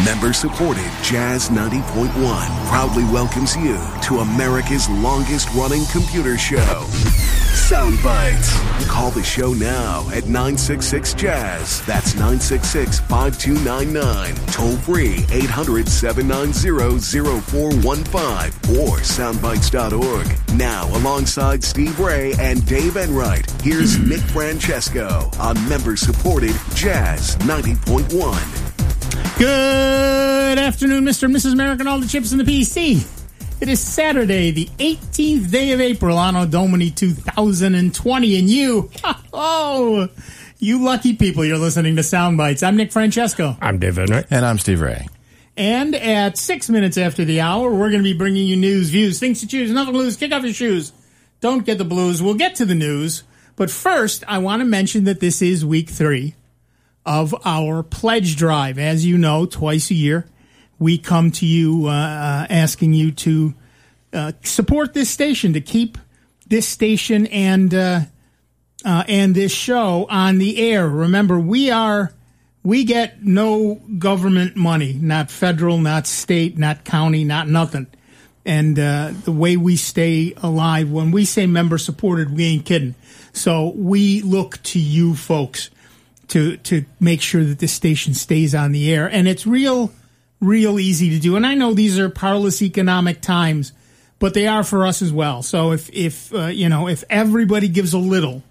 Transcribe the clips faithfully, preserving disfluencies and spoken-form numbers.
Member-supported Jazz ninety point one proudly welcomes you to America's longest-running computer show, Sound Bites. Call the show now at nine six six Jazz. That's nine six six, five two nine nine. Toll free eight hundred, seven nine zero, zero four one five or soundbites dot org. Now, alongside Steve Ray and Dave Enright, here's Nick Francesco on member-supported Jazz ninety point one. Good afternoon, Mister and Missus America and all the chips in the P C. It is Saturday, the eighteenth day of April, Anno Domini two thousand twenty, and you, oh, you lucky people, you're listening to Sound Bites. I'm Nick Francesco. I'm Dave Enright. And I'm Steve Ray. And at six minutes after the hour, we're going to be bringing you news, views, things to choose, nothing to lose, kick off your shoes. Don't get the blues. We'll get to the news. But first, I want to mention that this is week three of our pledge drive. As you know, twice a year, we come to you uh, asking you to uh, support this station, to keep this station and uh, uh, and this show on the air. Remember, we are we get no government money, not federal, not state, not county, not nothing. And uh, the way we stay alive, when we say member supported, we ain't kidding. So we look to you folks to to make sure that this station stays on the air. And it's real, real easy to do. And I know these are parlous economic times, but they are for us as well. So if, if uh, you know, if everybody gives a little,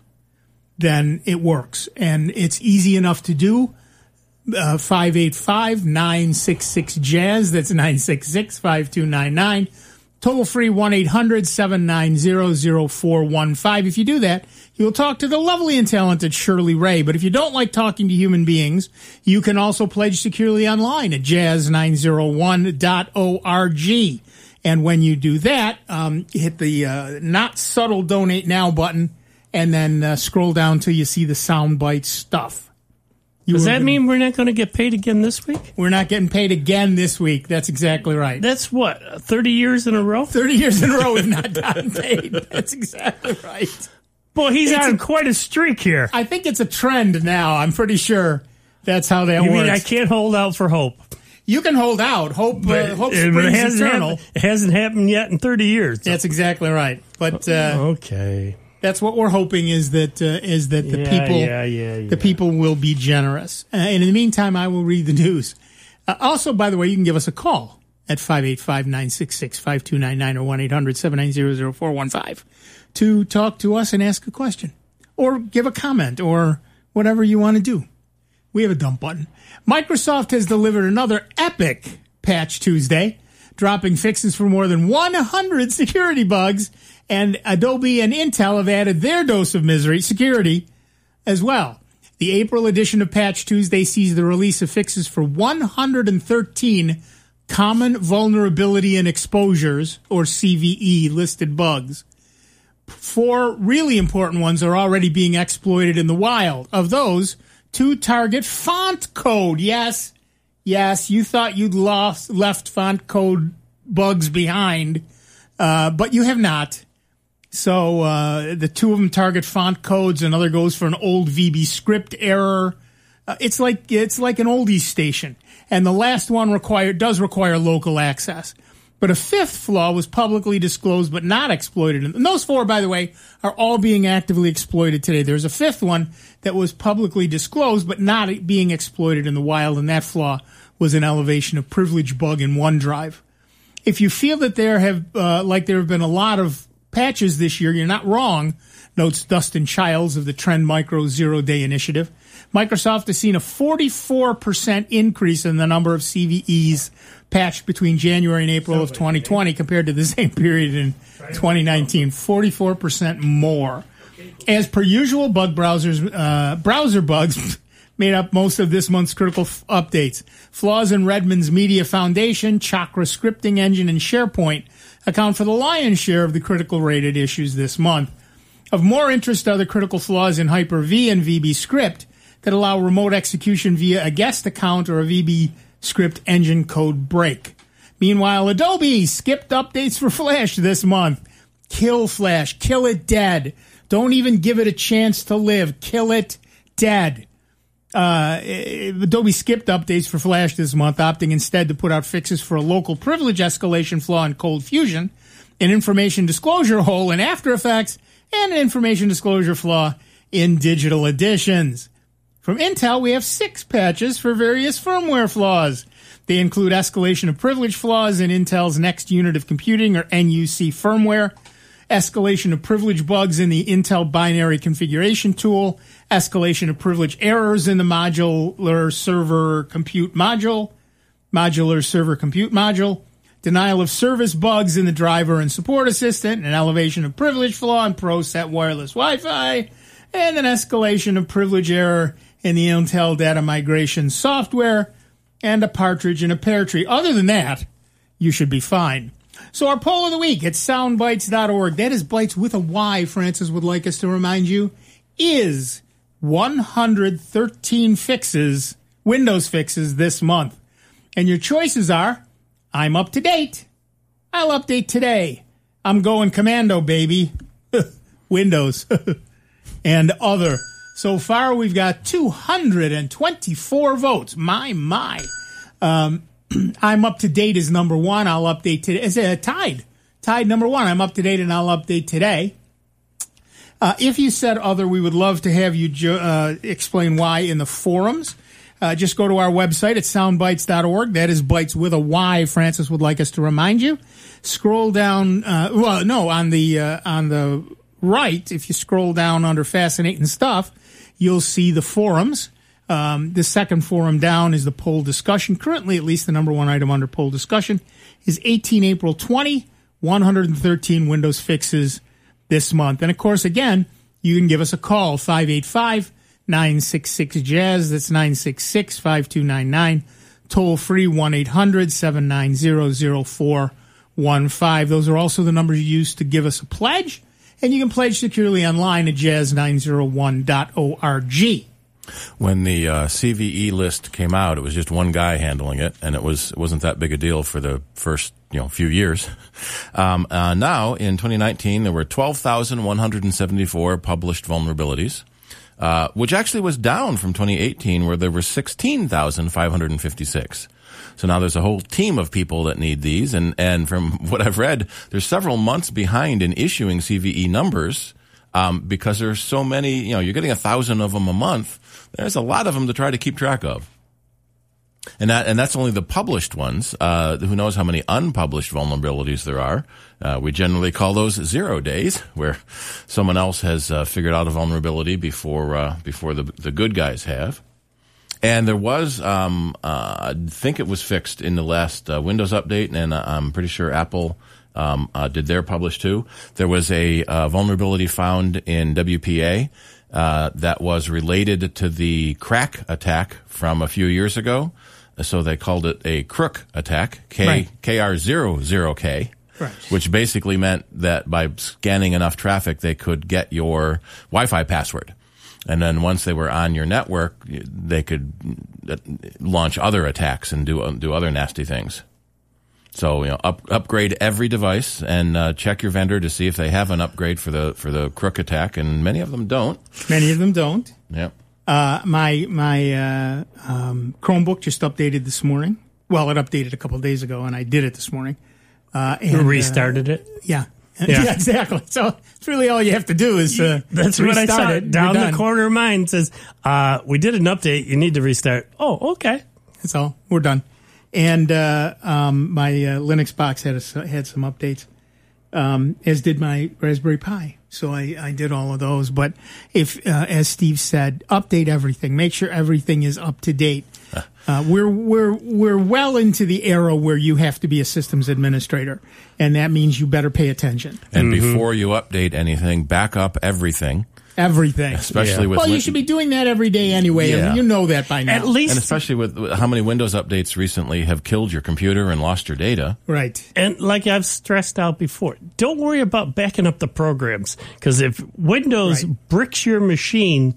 then it works. And it's easy enough to do. Uh, five eight five, nine six six, Jazz. That's nine six six, five two nine nine. Toll free one eight hundred, seven nine zero, zero four one five. If you do that, you'll talk to the lovely and talented Shirley Ray. But if you don't like talking to human beings, you can also pledge securely online at jazz nine oh one dot org. And when you do that, um, hit the uh, not subtle donate now button and then uh, scroll down till you see the Soundbite stuff. You Does that gonna, mean we're not going to get paid again this week? We're not getting paid again this week. That's exactly right. That's what, thirty years in a row? thirty years in a row we've not gotten paid. That's exactly right. Boy, he's It's on a- quite a streak here. I think it's a trend now. I'm pretty sure that's how that You works. mean I can't hold out for hope? You can hold out. Hope, uh, hope it, springs it hasn't eternal. happened, it hasn't happened yet in thirty years. That's exactly right. But uh, okay. that's what we're hoping is that uh, is that the Yeah, people yeah, yeah, yeah. the people will be generous. Uh, and in the meantime, I will read the news. Uh, also, by the way, you can give us a call at five eight five, nine six six, five two nine nine or one eight hundred, seven nine zero, zero four one five to talk to us and ask a question or give a comment or whatever you want to do. We have a dump button. Microsoft has delivered another epic Patch Tuesday, dropping fixes for more than one hundred security bugs, and Adobe and Intel have added their dose of misery, security, as well. The April edition of Patch Tuesday sees the release of fixes for one hundred thirteen common vulnerability and exposures, or C V E, listed bugs. Four really important ones are already being exploited in the wild. Of those, two target font code. Yes, yes, you thought you'd lost, left font code bugs behind, uh, but you have not. So uh, the two of them target font codes. Another goes for an old V B script error. Uh, it's like it's like an oldies station. And the last one require does require local access. But a fifth flaw was publicly disclosed but not exploited. And those four, by the way, are all being actively exploited today. There's a fifth one that was publicly disclosed but not being exploited in the wild, and that flaw was an elevation of privilege bug in OneDrive. If you feel that there have, uh, like there have been a lot of patches this year, you're not wrong, notes Dustin Childs of the Trend Micro Zero Day Initiative. Microsoft has seen a forty-four percent increase in the number of C V Es patched between January and April of twenty twenty compared to the same period in twenty nineteen. forty-four percent more. As per usual, bug browsers, uh, browser bugs made up most of this month's critical f- updates. Flaws in Redmond's Media Foundation, Chakra Scripting Engine, and SharePoint account for the lion's share of the critical rated issues this month. Of more interest are the critical flaws in Hyper-V and V B Script that allow remote execution via a guest account or a V B Script engine code break. Meanwhile, Adobe skipped updates for Flash this month. Kill Flash. Kill it dead. Don't even give it a chance to live. Kill it dead. Uh, Adobe skipped updates for Flash this month, opting instead to put out fixes for a local privilege escalation flaw in Cold Fusion, an information disclosure hole in After Effects, and an information disclosure flaw in Digital Editions. From Intel, we have six patches for various firmware flaws. They include escalation of privilege flaws in Intel's Next Unit of Computing, or N U C firmware, escalation of privilege bugs in the Intel binary configuration tool, escalation of privilege errors in the modular server compute module, modular server compute module, denial of service bugs in the driver and support assistant, an elevation of privilege flaw in ProSet wireless Wi-Fi, and an escalation of privilege error in the Intel data migration software, and a partridge in a pear tree. Other than that, you should be fine. So our poll of the week at soundbites dot org, that is Bites with a Y, Francis would like us to remind you, is one hundred thirteen fixes, Windows fixes this month. And your choices are, I'm up to date, I'll update today, I'm going commando, baby, Windows, and other. So far, we've got two hundred twenty-four votes. My, my. Um, I'm up to date is number one. I'll update today. It's uh, tied. Tied number one. I'm up to date and I'll update today. Uh, if you said other, we would love to have you jo- uh, explain why in the forums. Uh, just go to our website at soundbites dot org. That is Bites with a Y, Francis would like us to remind you. Scroll down, uh, well, no, on the, uh, on the right, if you scroll down under Fascinating Stuff, you'll see the forums. Um, the second forum down is the poll discussion. Currently, at least the number one item under poll discussion is eighteen April twenty, one hundred thirteen Windows fixes this month. And of course, again, you can give us a call, five eight five, nine six six, jazz. That's nine six six, five two nine nine. Toll free, one eight hundred, seven nine zero, zero four one five. Those are also the numbers you use to give us a pledge. And you can pledge securely online at jazz nine oh one dot org. When the uh, C V E list came out, it was just one guy handling it, and it was it wasn't that big a deal for the first you know few years. Um, uh, now, in twenty nineteen, there were twelve thousand one hundred seventy-four published vulnerabilities, uh, which actually was down from twenty eighteen, where there were sixteen thousand five hundred fifty-six. So now there's a whole team of people that need these, and, and from what I've read, there's several months behind in issuing C V E numbers um, because there's so many, you know, you're getting a thousand of them a month. There's a lot of them to try to keep track of. And that and that's only the published ones. Uh, who knows how many unpublished vulnerabilities there are. Uh, we generally call those zero days, where someone else has uh, figured out a vulnerability before uh, before the, the good guys have. And there was, um, uh, I think it was fixed in the last uh, Windows update, and uh, I'm pretty sure Apple um, uh, did their publish too. There was a uh, vulnerability found in W P A uh, that was related to the crack attack from a few years ago. So they called it a crook attack, K right. K R zero zero K. Right. Which basically meant that by scanning enough traffic, they could get your Wi-Fi password. And then once they were on your network, they could launch other attacks and do do other nasty things. So, you know, up, upgrade every device and uh, check your vendor to see if they have an upgrade for the for the crook attack, and many of them don't. Many of them don't. Yep. Uh, my my uh, um, Chromebook just updated this morning. Well, it updated a couple of days ago, and I did it this morning. Uh, and, you restarted uh, it? Yeah. Yeah. yeah, exactly. So it's really all you have to do is uh, That's what I said. It. Down the corner of mine says, uh, we did an update. You need to restart. Oh, okay. That's all. We're done. And uh, um, my uh, Linux box had a, had some updates, um, as did my Raspberry Pi. So I, I did all of those. But if, uh, as Steve said, update everything. Make sure everything is up to date. Uh, we're we're we're well into the era where you have to be a systems administrator, and that means you better pay attention. And mm-hmm. before you update anything, back up everything. Everything, especially yeah. with well, you should be doing that every day anyway. Yeah. You know that by now. At least, and especially with how many Windows updates recently have killed your computer and lost your data. Right. And like I've stressed out before, don't worry about backing up the programs, because if Windows right. bricks your machine,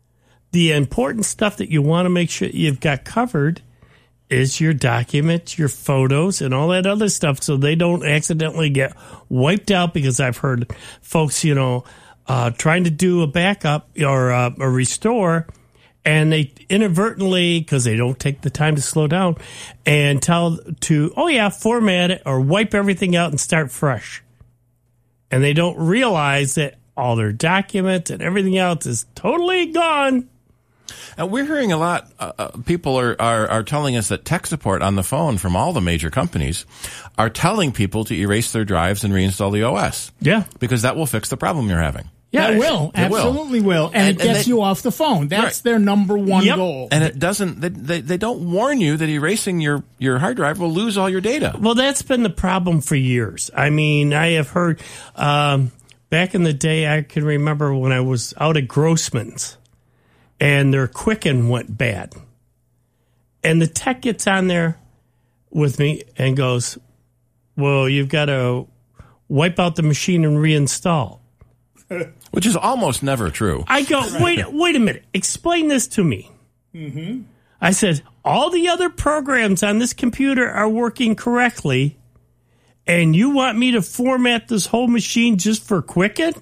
the important stuff that you want to make sure you've got covered is your documents, your photos, and all that other stuff, so they don't accidentally get wiped out. Because I've heard folks, you know, uh, trying to do a backup or uh, a restore, And they inadvertently, because they don't take the time to slow down, and tell to, oh yeah, format it or wipe everything out and start fresh. And they don't realize that all their documents and everything else is totally gone. And we're hearing a lot, uh, uh, people are, are, are telling us that tech support on the phone from all the major companies are telling people to erase their drives and reinstall the O S. Yeah. Because that will fix the problem you're having. Yeah, it will. It will. Absolutely will. And, And- it gets and they- you off the phone. That's Right. their number one Yep. goal. And it doesn't, they, they, they don't warn you that erasing your, your hard drive will lose all your data. Well, that's been the problem for years. I mean, I have heard, um, back in the day, I can remember when I was out at Grossman's and their Quicken went bad. And the tech gets on there with me and goes, well, you've got to wipe out the machine and reinstall. Which is almost never true. I go, wait, wait a minute. Explain this to me. Mm-hmm. I said, all the other programs on this computer are working correctly, and you want me to format this whole machine just for Quicken?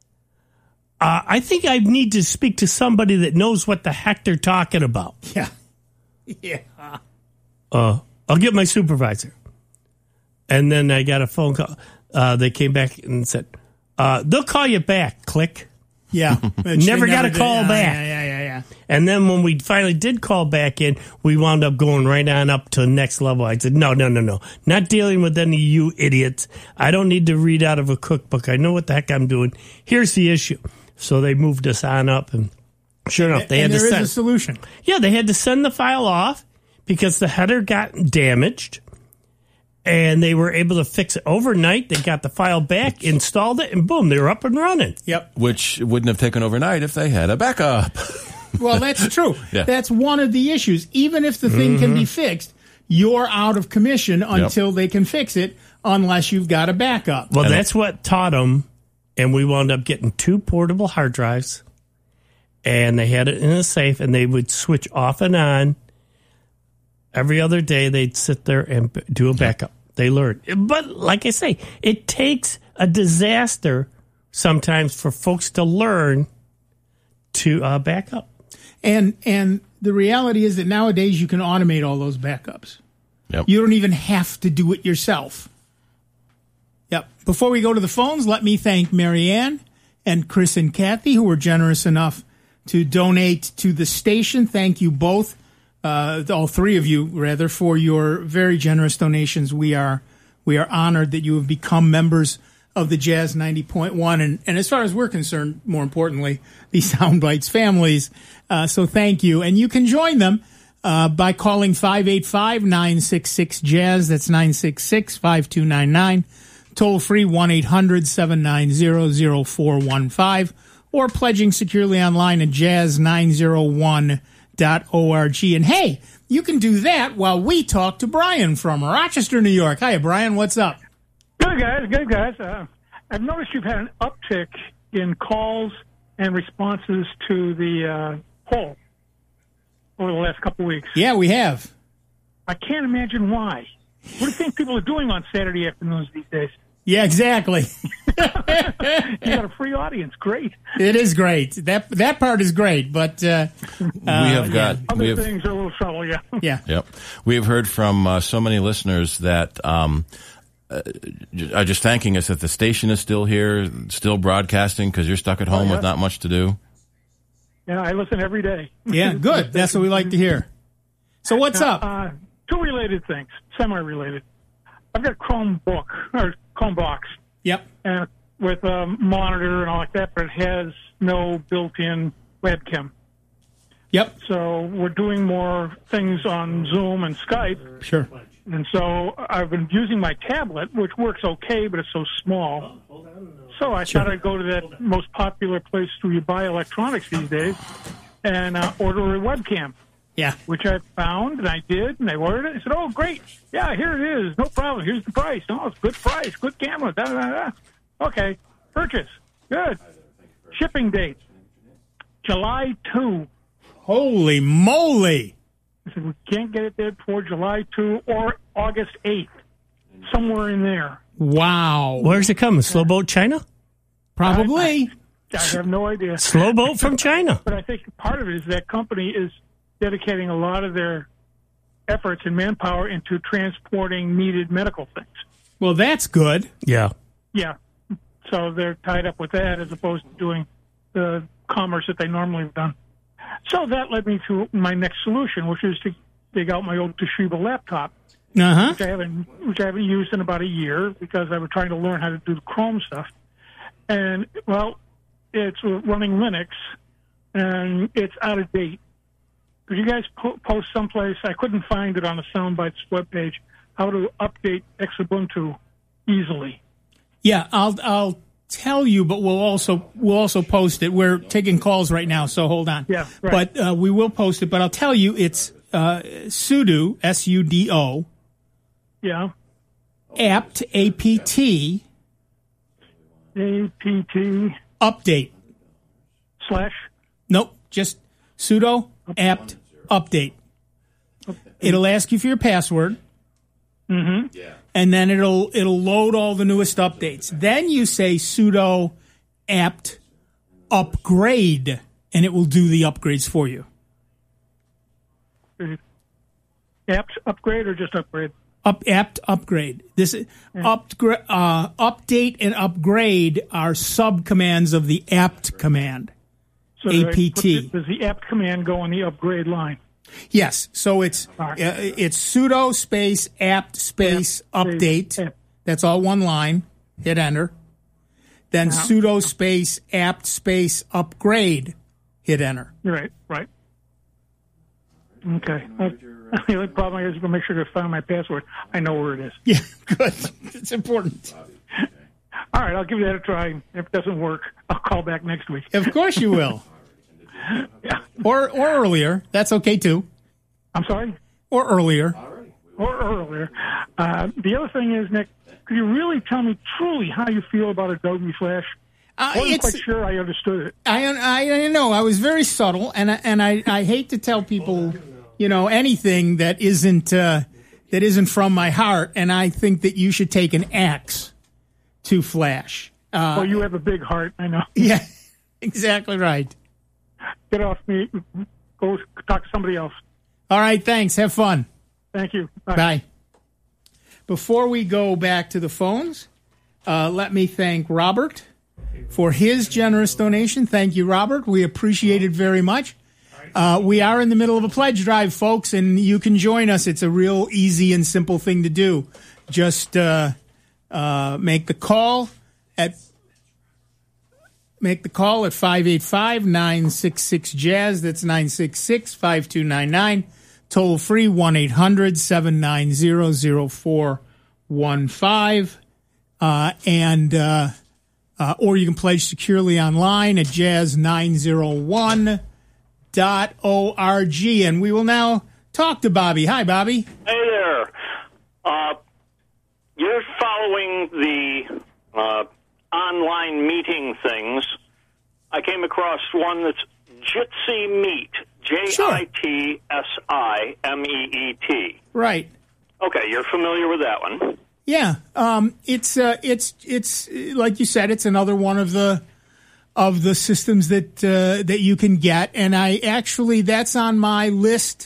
Uh, I think I need to speak to somebody that knows what the heck they're talking about. Yeah. Yeah. Uh, I'll get my supervisor. And then I got a phone call. Uh, they came back and said, uh, they'll call you back. Click. Yeah. Which Never they got a did. call Yeah, back. Yeah, yeah, yeah, yeah. And then when we finally did call back in, we wound up going right on up to the next level. I said, no, no, no, no. Not dealing with any of you idiots. I don't need to read out of a cookbook. I know what the heck I'm doing. Here's the issue. So they moved us on up, and sure enough, they and had to there is send. a solution. Yeah, they had to send the file off because the header got damaged, and they were able to fix it overnight. They got the file back, installed it, and boom, they were up and running. Yep. Which wouldn't have taken overnight if they had a backup. Well, that's true. Yeah. That's one of the issues. Even if the thing can be fixed, you're out of commission until they can fix it, unless you've got a backup. Well, And that's what taught them, and we wound up getting two portable hard drives, and they had it in a safe, and they would switch off and on. Every other day, they'd sit there and b- do a backup. They learned. But like I say, it takes a disaster sometimes for folks to learn to uh, back up. And and the reality is that nowadays you can automate all those backups. Yep. You don't even have to do it yourself. Yep. Before we go to the phones, let me thank Marianne and Chris and Kathy, who were generous enough to donate to the station. Thank you both, uh, all three of you, rather, for your very generous donations. We are we are honored that you have become members of the Jazz ninety point one. And, and as far as we're concerned, more importantly, the Soundbites families. Uh, so thank you. And you can join them uh, by calling five eight five, nine six six, jazz. That's nine six six, five two nine nine. Toll free one eight hundred, seven nine zero, zero four one five. Or pledging securely online at jazz nine oh one dot org. And hey, you can do that while we talk to Brian from Rochester, New York. Hi, Brian. What's up? Good, guys. Good, guys. Uh, I've noticed you've had an uptick in calls and responses to the uh, poll over the last couple of weeks. Yeah, we have. I can't imagine why. What do you think people are doing on Saturday afternoons these days? Yeah, exactly. You got a free audience. Great. It is great. That that part is great, but uh, we have got. Other we have, things are a little trouble, yeah. yeah. Yep. We have heard from uh, so many listeners that um, uh, are just thanking us that the station is still here, still broadcasting because you're stuck at home Oh, yeah. with not much to do. Yeah, I listen every day. Yeah, good. That's what we like to hear. So what's up? Uh, two related things, semi-related. I've got Chromebook or Chromebox, Yep. and with a monitor and all like that, but it has no built-in webcam. Yep. So we're doing more things on Zoom and Skype. Sure. And so I've been using my tablet, which works okay, but it's so small. So I thought I'd go to that most popular place where you buy electronics these days and uh, order a webcam, Yeah. which I found, and I did, and I ordered it. I said, oh, great. Yeah, here it is. No problem. Here's the price. Oh, it's good price. Good camera. Da, da, da. Okay. Purchase. Good. Shipping date. July second. Holy moly. I said, we can't get it there before July second or August eighth. Somewhere in there. Wow. Where's it coming? Slow boat China? Probably. I have no idea. Slow boat from China. But I think part of it is that company is dedicating a lot of their efforts and manpower into transporting needed medical things. Well, that's good. Yeah. Yeah. So they're tied up with that as opposed to doing the commerce that they normally have done. So that led me to my next solution, which is to dig out my old Toshiba laptop, Uh-huh. which I haven't which I haven't used in about a year because I was trying to learn how to do the Chrome stuff. And, well, it's running Linux, and it's out of date. Could you guys po- post someplace? I couldn't find it on the Soundbites webpage, how to update Xubuntu easily. Yeah, I'll I'll tell you, but we'll also we'll also post it. We're taking calls right now, so hold on. Yeah, right. But uh, we will post it. But I'll tell you, it's uh, sudo S U D O Yeah. apt A P T A P T update. slash. Nope, just sudo apt update. It'll ask you for your password. Mm-hmm. And then it'll it'll load all the newest updates. Then you say sudo apt upgrade, and it will do the upgrades for you. Apt upgrade or just upgrade? Up apt upgrade. This upgra- uh, update and upgrade are sub commands of the apt command. So do I A P T. put the- Does the apt command go on the upgrade line? Yes, so it's uh, right. it's sudo space apt space Apt update. space apt. That's all one line. Hit enter. Then Uh-huh. sudo space apt space upgrade. Hit enter. Right, right. Okay. Uh, the only problem is to make sure to find my password. I know where it is. Yeah, good. It's important. All right, I'll give that a try. If it doesn't work, I'll call back next week. Of course you will. Yeah. Or or earlier. That's okay too. I'm sorry? Or earlier. Or earlier. Uh, the other thing is, Nick, could you really tell me truly how you feel about Adobe Flash? Uh, I wasn't it's, quite sure I understood it. I, I I know I was very subtle, and I- and I, I hate to tell people, you know, anything that isn't uh, that isn't from my heart, and I think that you should take an axe to Flash. Uh, Well, you have a big heart, I know. yeah, exactly right. Get off me. Go talk to somebody else. All right, thanks. Have fun. Thank you. Bye. Bye. Before we go back to the phones, uh, let me thank Robert for his generous donation. Thank you, Robert. We appreciate it very much. Uh, we are in the middle of a pledge drive, folks, and you can join us. It's a real easy and simple thing to do. Just uh, uh, make the call at make the call at five eight five, nine six six, jazz. That's nine six six, five two nine nine. Toll free one eight hundred, seven nine zero, zero four one five. Uh, and uh, uh, or you can pledge securely online at jazz nine oh one dot org. And we will now talk to Bobby. Hi, Bobby. Hey there. Uh, you're following the uh, online meeting things. I came across one that's Jitsi Meet. J I T S I M E E T. Right. Okay, you're familiar with that one. Yeah. Um, it's uh, it's it's like you said, it's another one of the of the systems that uh, that you can get, and I actually that's on my list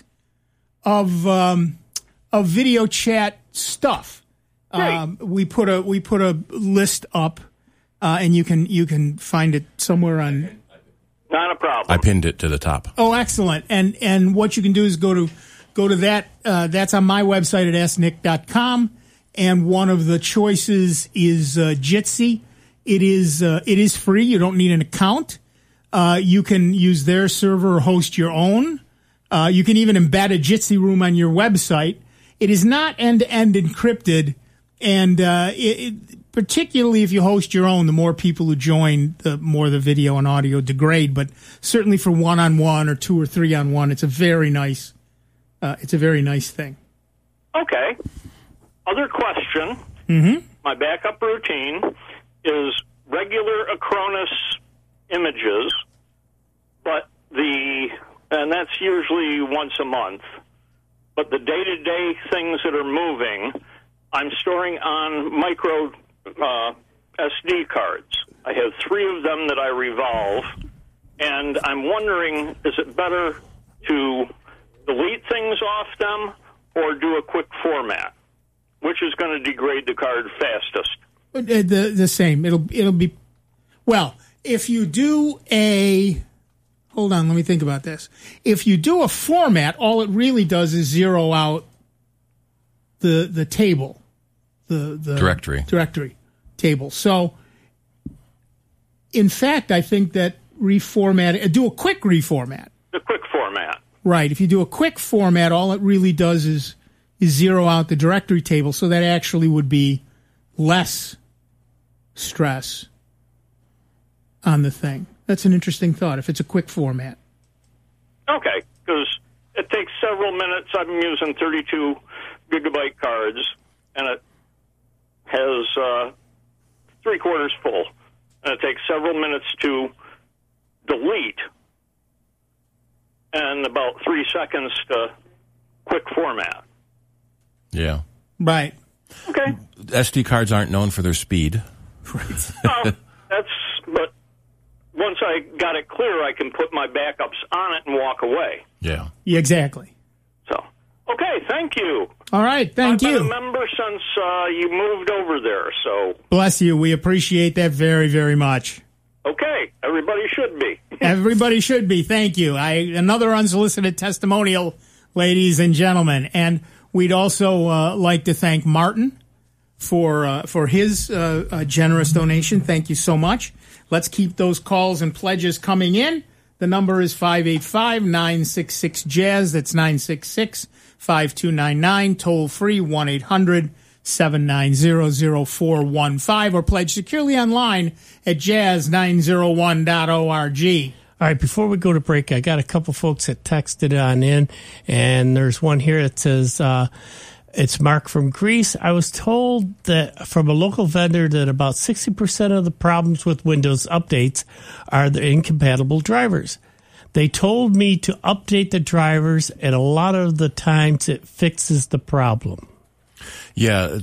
of um, of video chat stuff. Um, we put a we put a list up, uh, and you can you can find it somewhere on. Not a problem. I pinned it to the top. Oh, excellent! And and what you can do is go to go to that. Uh, that's on my website at ask nick dot com, and one of the choices is uh, Jitsi. It is uh, it is free. You don't need an account. Uh, you can use their server or host your own. Uh, you can even embed a Jitsi room on your website. It is not end to end encrypted, and uh, it, it, particularly if you host your own, the more people who join, the more the video and audio degrade. But certainly for one on one or two or three on one, it's a very nice. Uh, it's a very nice thing. Okay. Other question. Mm-hmm. My backup routine is regular Acronis images, but the and that's usually once a month. But the day-to-day things that are moving, I'm storing on micro uh, S D cards. I have three of them that I revolve, and I'm wondering, is it better to delete things off them or do a quick format? Which is going to degrade the card fastest? The the same. It'll it'll be well, if you do a hold on, let me think about this. If you do a format, all it really does is zero out the the table. The the directory. Directory table. So in fact, I think that reformat do a quick reformat. The quick format. Right. If you do a quick format, all it really does is is zero out the directory table, so that actually would be less stress on the thing. That's an interesting thought, if it's a quick format. Okay, because it takes several minutes. I'm using thirty-two gigabyte cards, and it has uh, three quarters full. And it takes several minutes to delete, and about three seconds to quick format. Yeah. Right. Okay. S D cards aren't known for their speed. Right. Well, that's, but once I got it clear, I can put my backups on it and walk away. Yeah. Yeah, exactly. So, okay, thank you. All right, thank I've you. been a member since uh, you moved over there, so. Bless you. We appreciate that very, very much. Okay, everybody should be. Everybody should be. Thank you. I another unsolicited testimonial, ladies and gentlemen. And we'd also uh, like to thank Martin for uh, for his uh, uh, generous donation. Thank you so much. Let's keep those calls and pledges coming in. The number is five eight five, nine six six, jazz. That's nine six six, five two nine nine. Toll free one eight hundred, seven nine zero, zero four one five or pledge securely online at jazz nine oh one dot org. All right, before we go to break, I got a couple folks that texted on in, and there's one here that says, uh, it's Mark from Greece. I was told that from a local vendor that about sixty percent of the problems with Windows updates are the incompatible drivers. They told me to update the drivers, and a lot of the times it fixes the problem. Yeah.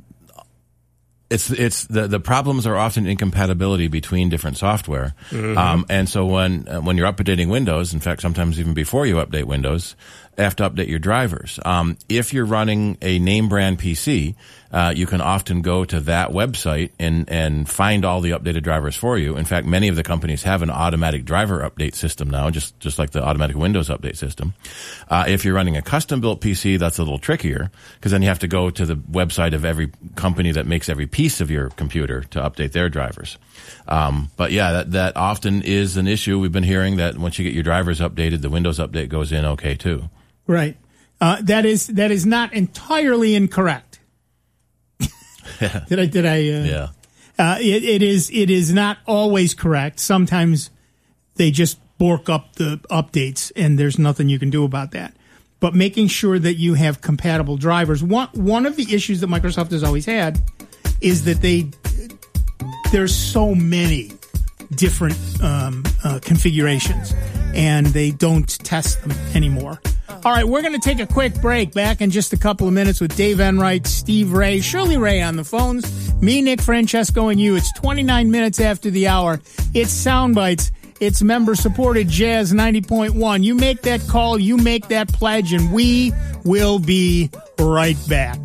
It's it's the the problems are often incompatibility between different software, mm-hmm. um, and so when uh, when you're updating Windows, in fact, sometimes even before you update Windows, you have to update your drivers. Um, if you're running a name brand P C, uh, you can often go to that website and and find all the updated drivers for you. In fact, many of the companies have an automatic driver update system now, just just like the automatic Windows update system. Uh, if you're running a custom built P C, that's a little trickier because then you have to go to the website of every company that makes every piece of your computer to update their drivers. Um, but yeah, that, that often is an issue. We've been hearing that once you get your drivers updated, the Windows update goes in okay too. Right. Uh, that is that is not entirely incorrect. did I? Did I? Uh, yeah. Uh, it, it is. It is not always correct. Sometimes they just bork up the updates, and there's nothing you can do about that. But making sure that you have compatible drivers. One one of the issues that Microsoft has always had is that they there's so many different um, uh, configurations, and they don't test them anymore. All right, we're going to take a quick break. Back in just a couple of minutes with Dave Enright, Steve Ray, Shirley Ray on the phones, me, Nick Francesco, and you. It's twenty-nine minutes after the hour. It's Soundbites. It's member-supported Jazz ninety point one. You make that call, you make that pledge, and we will be right back.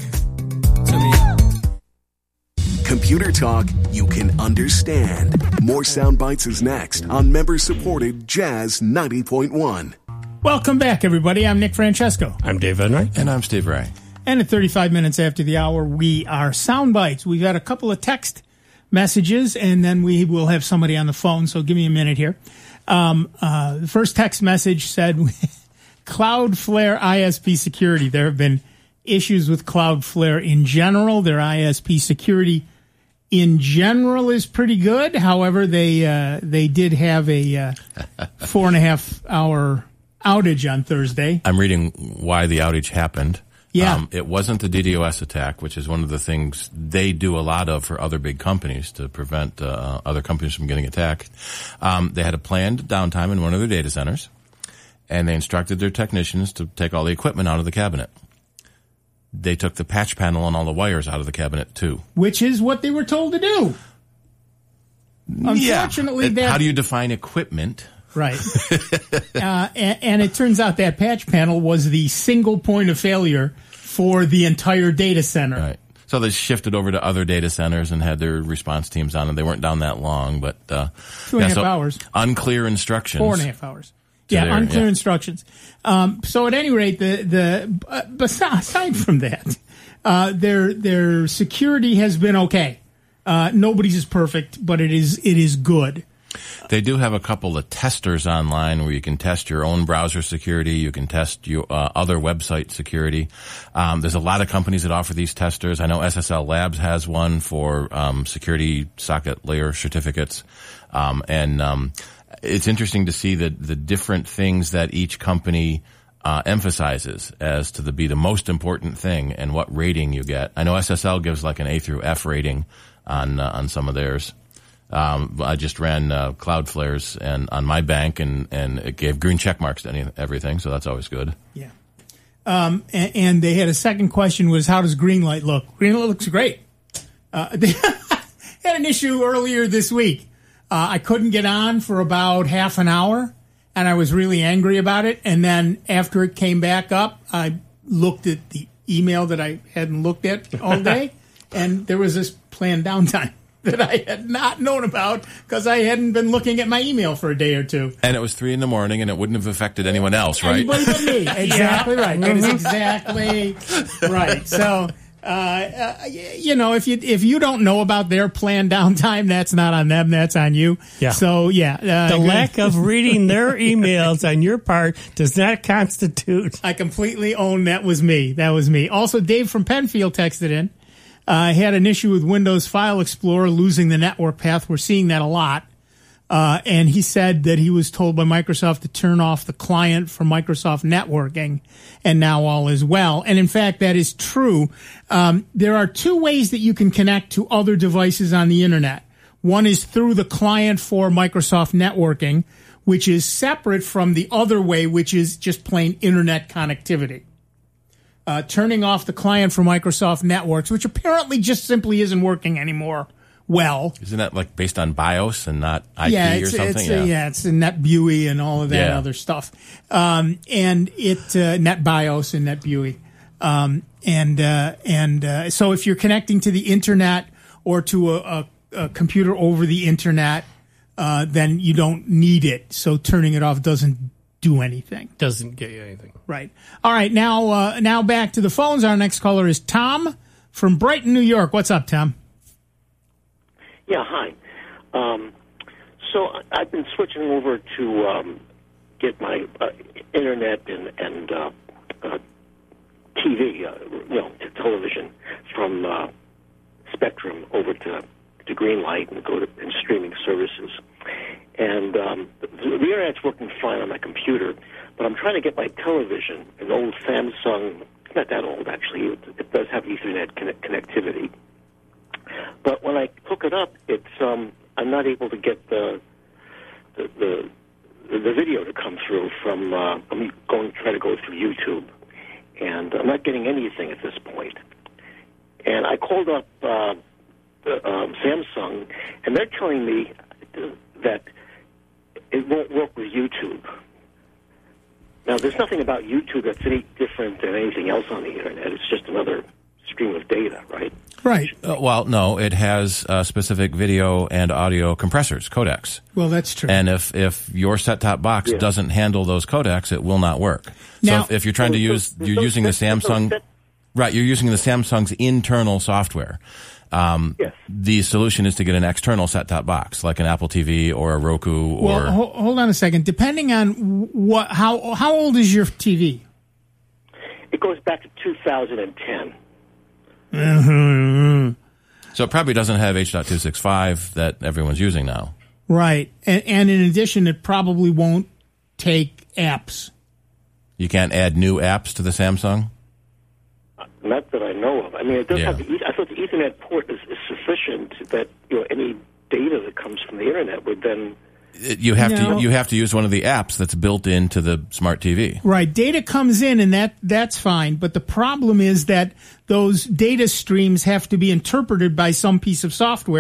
Computer talk you can understand. More Soundbites is next on member-supported Jazz ninety point one. Welcome back, everybody. I'm Nick Francesco. I'm Dave Enright. And I'm Steve Ray. And at thirty-five minutes after the hour, we are Soundbites. We've got a couple of text messages, and then we will have somebody on the phone, so give me a minute here. Um, uh, the first text message said, Cloudflare I S P security. There have been issues with Cloudflare in general. Their I S P security in general is pretty good. However, they uh, they did have a uh, four and a half hour outage on Thursday. I'm reading why the outage happened. Yeah. Um, it wasn't the DDoS attack, which is one of the things they do a lot of for other big companies to prevent uh, other companies from getting attacked. Um, they had a planned downtime in one of their data centers, and they instructed their technicians to take all the equipment out of the cabinet. They took the patch panel and all the wires out of the cabinet, too. Which is what they were told to do. Unfortunately, yeah. that How do you define equipment? Right. uh, and, and it turns out that patch panel was the single point of failure for the entire data center. Right. So they shifted over to other data centers and had their response teams on, and they weren't down that long, but uh, two and yeah, a half so hours. Unclear instructions. Four and a half hours. Yeah, there, unclear yeah. instructions. Um, so at any rate, the the uh, aside from that, uh, their their security has been okay. Uh, nobody's is perfect, but it is it is good. They do have a couple of testers online where you can test your own browser security. You can test your uh, other website security. Um, there's a lot of companies that offer these testers. I know S S L Labs has one for um, security socket layer certificates. Um, and um, it's interesting to see the, the different things that each company uh, emphasizes as to the, be the most important thing and what rating you get. I know S S L gives like an A through F rating on uh, on some of theirs. Um, I just ran uh, Cloudflare's and on my bank, and, and it gave green check marks to any, everything, so that's always good. Yeah. Um, and, and they had a second question was, how does Greenlight look? Greenlight looks great. Uh, they had an issue earlier this week. Uh, I couldn't get on for about half an hour, and I was really angry about it. And then after it came back up, I looked at the email that I hadn't looked at all day, and there was this planned downtime that I had not known about because I hadn't been looking at my email for a day or two. And it was three in the morning, and it wouldn't have affected anyone else, right? Anybody but me. Exactly right. That is exactly right. So, uh, uh, you know, if you if you don't know about their planned downtime, that's not on them. That's on you. Yeah. So, yeah. Uh, the lack of reading their emails on your part does not constitute. I completely own that was me. That was me. Also, Dave from Penfield texted in. I uh, had an issue with Windows File Explorer losing the network path. We're seeing that a lot. Uh, and he said that he was told by Microsoft to turn off the client for Microsoft networking, and now all is well. And in fact, that is true. Um, there are two ways that you can connect to other devices on the internet. One is through the client for Microsoft networking, which is separate from the other way, which is just plain internet connectivity. Uh, turning off the client for Microsoft Networks, which apparently just simply isn't working anymore well. Isn't that like based on BIOS and not I P yeah, or it's, something? It's, yeah. Uh, yeah, it's a NetBEUI and all of that Yeah. other stuff. Um, and it, uh, NetBIOS and NetBEUI. Um, and, uh, and, uh, so if you're connecting to the internet or to a, a, a computer over the internet, uh, then you don't need it. So turning it off doesn't do anything. Doesn't get you anything. Right. All right. Now, uh, now back to the phones. Our next caller is Tom from Brighton, New York. What's up, Tom? Yeah, hi. Um, so I- I've been switching over to um, get my uh, internet and, and uh, uh, T V, uh, you know, t- television from uh, Spectrum over to, to Greenlight and go to and streaming services. And um, the, the internet's working fine on my computer, but I'm trying to get my television, an old Samsung, not that old actually, it, it does have Ethernet connect- connectivity. But when I hook it up, it's um, I'm not able to get the the the, the video to come through from. Uh, I'm going to try to go through YouTube, and I'm not getting anything at this point. And I called up uh, the, um, Samsung, and they're telling me that it won't work with YouTube. Now, there's nothing about YouTube that's any different than anything else on the internet. It's just another stream of data, right? Right. Uh, well, no, it has uh, specific video and audio compressors, codecs. Well, that's true. And if, if your set-top box Yeah. doesn't handle those codecs, it will not work. Now- so if, if you're trying to So- use, so- you're so using the set- so Samsung, set- right, you're using the Samsung's internal software. Um, Yes. The solution is to get an external set-top box, like an Apple T V or a Roku or... Well, ho- hold on a second. Depending on what, how how old is your T V? It goes back to two thousand ten. So it probably doesn't have H two sixty-five that everyone's using now. Right, and, and in addition, it probably won't take apps. You can't add new apps to the Samsung? Not that I know of. I mean, it does Yeah. have the. E- I thought the Ethernet port is, is sufficient that you know any data that comes from the internet would then. It- You have No. to you have to use one of the apps that's built into the smart T V. Right, data comes in, and that that's fine. But the problem is that those data streams have to be interpreted by some piece of software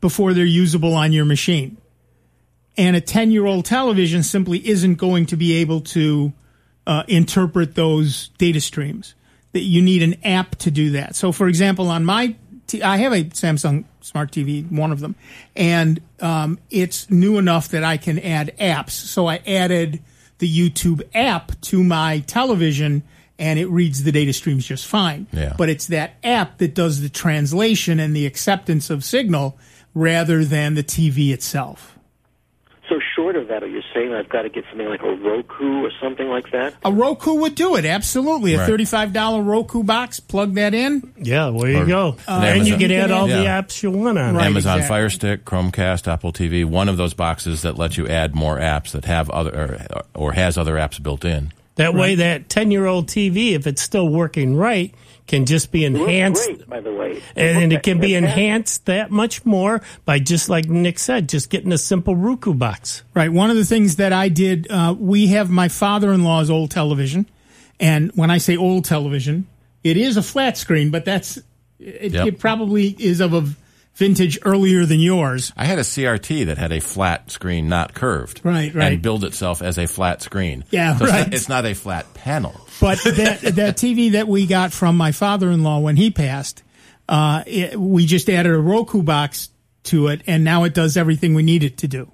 before they're usable on your machine. And a ten-year-old television simply isn't going to be able to uh, interpret those data streams. That you need an app to do that. So, for example, on my t- I have a Samsung Smart T V, one of them, and um, it's new enough that I can add apps. So I added the YouTube app to my television, and it reads the data streams just fine. Yeah. But it's that app that does the translation and the acceptance of signal rather than the T V itself. So short of that, are you saying I've got to get something like a Roku or something like that? A Roku would do it, absolutely. A Right. thirty-five dollars Roku box, plug that in. Yeah, there you Or go. an and you Amazon- can add all the Yeah. apps you want on Right. it. Amazon exactly. Fire Stick, Chromecast, Apple T V, one of those boxes that let you add more apps that have other or, or has other apps built in. That way, that ten-year-old T V, if it's still working right, can just be It looks enhanced. great, by the way. And, and it can be Fantastic. enhanced that much more by just like Nick said, just getting a simple Roku box. Right. One of the things that I did, uh, we have my father-in-law's old television. And when I say old television, it is a flat screen, but that's, it, Yep. it probably is of a vintage earlier than yours. I had a C R T that had a flat screen, not curved. Right, right. And billed itself as a flat screen. Yeah, so it's right. Not, it's not a flat panel. But that, that T V that we got from my father-in-law when he passed, uh, it, we just added a Roku box to it, and now it does everything we need it to do.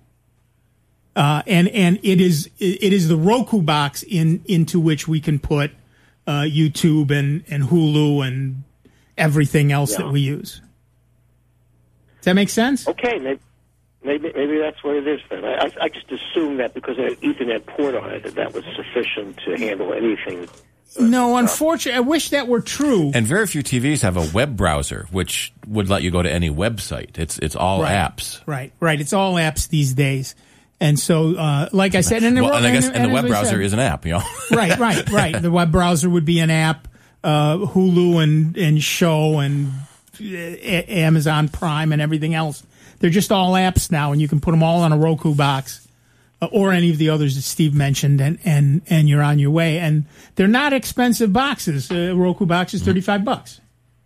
Uh, and, and it is, it is the Roku box in, into which we can put, uh, YouTube and, and Hulu and everything else Yeah. that we use. Does that make sense? Okay, maybe, maybe maybe that's what it is then. I, I, I just assumed that because it had an Ethernet port on it, that that was sufficient to handle anything. No, unfortunately, I wish that were true. And very few T Vs have a web browser, which would let you go to any website. It's it's all Right. apps. Right, right. It's all apps these days. And so, uh, like I said, and, Well, and I guess and the web as I browser said- is an app, you know. right, right, right. The web browser would be an app. Uh, Hulu and, and Show and uh, A- Amazon Prime and everything else. They're just all apps now, and you can put them all on a Roku box uh, or any of the others that Steve mentioned, and, and, and you're on your way. And they're not expensive boxes. Uh, Roku box is thirty-five bucks.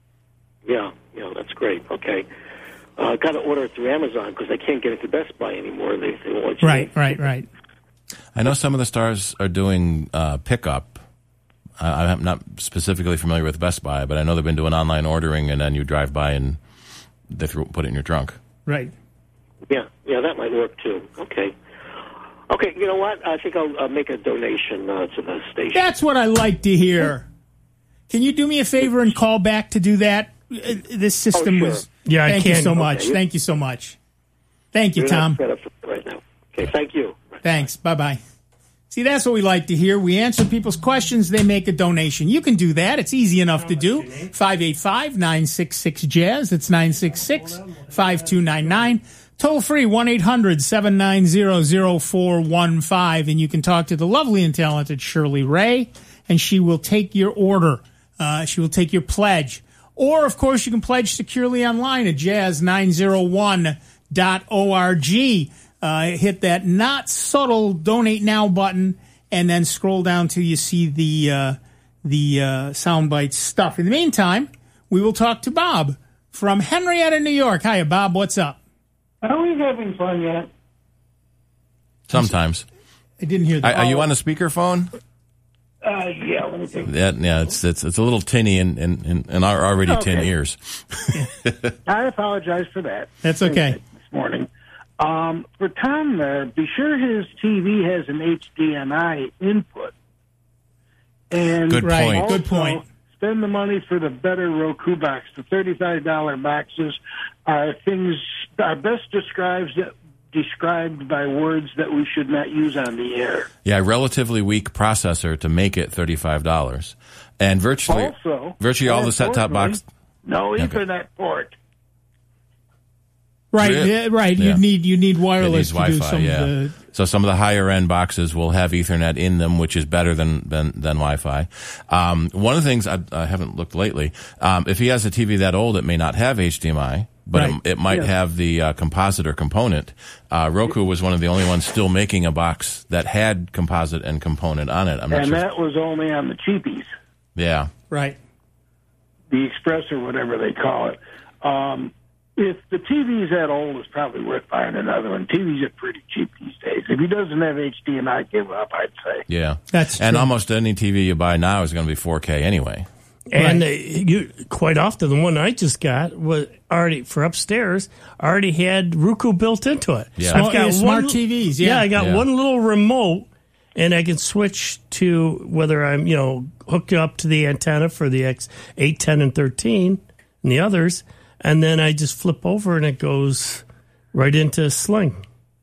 Yeah, yeah, that's great. Okay. I uh, got to order it through Amazon because I can't get it to Best Buy anymore. They, they won't let you Right, in. right, right. I know some of the stars are doing uh, pickup. I, I'm not specifically familiar with Best Buy, but I know they've been doing online ordering, and then you drive by and they throw, put it in your trunk. Right. Yeah, yeah, that might work too. Okay. Okay, you know what? I think I'll uh, make a donation uh, to the station. That's what I like to hear. Can you do me a favor and call back to do that? Uh, This system Oh, sure. was. Yeah, I Thank you can. so much. Okay. Thank you so much. Thank you, You're Tom. not set up for it right now. Okay, thank you. Thanks. Bye bye. See, that's what we like to hear. We answer people's questions, they make a donation. You can do that. It's easy enough to do. five eight five, nine six six, jazz. It's nine six six, five two nine nine. Toll free, one eight hundred, seven nine zero, zero four one five. And you can talk to the lovely and talented Shirley Ray, and she will take your order. Uh, she will take your pledge. Or, of course, you can pledge securely online at jazz nine oh one dot org. Uh, hit that not subtle donate now button, and then scroll down till you see the uh, the uh, soundbite stuff. In the meantime, we will talk to Bob from Henrietta, New York. Hiya, Bob. What's up? Are we having fun yet? Sometimes. I didn't hear Are, that. are you on a speakerphone? Uh, yeah, let me take Yeah, yeah. It's it's it's a little tinny in in, in, in our already tin Okay. ears. I apologize for that. That's okay. This morning. Um, for Tom there, be sure his T V has an H D M I input. And Good Right. point. Good point. Spend the money for the better Roku box. The thirty-five dollars boxes are things are best described described by words that we should not use on the air. Yeah, relatively weak processor to make it thirty-five dollars, and virtually Also, virtually all more the set-top box. importantly, no Ethernet port. Right, Yeah. yeah, right. Yeah. You need you need It wireless needs to do Wi-Fi, some yeah. of the. So some of the higher end boxes will have Ethernet in them, which is better than than, than Wi-Fi. Um, one of the things I, I haven't looked lately, um, if he has a T V that old, it may not have H D M I, but Right. it, it might Yeah. have the uh, compositor component. Uh, Roku was one of the only ones still making a box that had composite and component on it. I'm not And sure. that was only on the cheapies, Yeah. Right. the Express or whatever they call it. Um, if the T V's that old, it's probably worth buying another one. T Vs are pretty cheap these days. If he doesn't have H D M I, give up, I'd say. Yeah. That's And true. almost any T V you buy now is going to be four K anyway. And Right. uh, you quite often the one I just got was already for upstairs already had Roku built into it. Yeah. Smart- yeah, smart T Vs, yeah. I got Yeah. one little remote, and I can switch to whether I'm you know hooked up to the antenna for the X eight, ten, and thirteen, and the others, and then I just flip over and it goes right into Sling.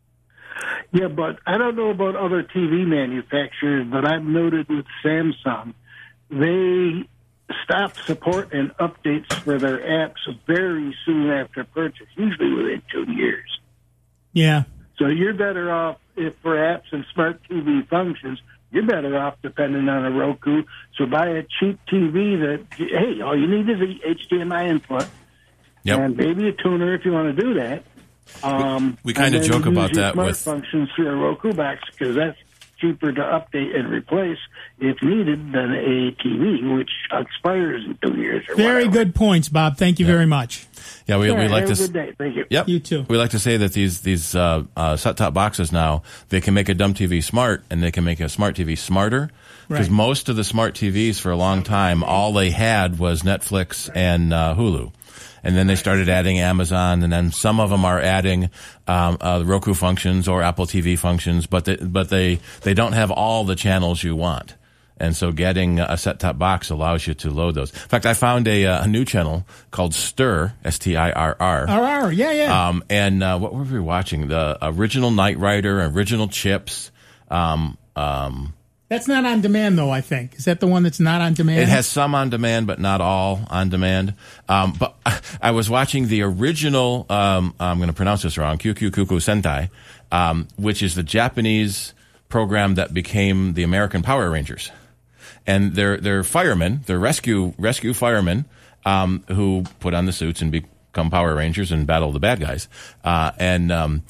Yeah, but I don't know about other T V manufacturers, but I've noted with Samsung, they stop support and updates for their apps very soon after purchase, usually within two years. Yeah. So you're better off, if for apps and smart T V functions, you're better off depending on a Roku. So buy a cheap T V that, hey, all you need is a H D M I input Yep. and maybe a tuner if you want to do that. Um, We kinda and then joke use about your that smart with- functions through a Roku box because that's cheaper to update and replace if needed than a T V, which expires in two years or Very whatever. good points, Bob. Thank you very much. Yeah, we, Yeah, we like have to. a good day. Thank you. Yep. You too. We like to say that these these uh, uh, set-top boxes now, they can make a dumb T V smart and they can make a smart T V smarter. Because Right. most of the smart T Vs for a long time, all they had was Netflix and uh, Hulu. And then they started adding Amazon, and then some of them are adding um, uh, Roku functions or Apple T V functions, but they, but they, they don't have all the channels you want. And so getting a set-top box allows you to load those. In fact, I found a, uh, a new channel called Stir, S T I R R. R R, yeah, yeah. Um, and uh, what were we watching? The original Knight Rider, original Chips. Um, um, That's not on demand, though, I think. Is that the one that's not on demand? it has some on demand, but not all on demand. Um, but I was watching the original, um, I'm going to pronounce this wrong, Kyukyu Kuku Sentai, um, which is the Japanese program that became the American Power Rangers. And they're, they're firemen, they're rescue, rescue firemen, um, who put on the suits and become Power Rangers and battle the bad guys. Uh, and, um,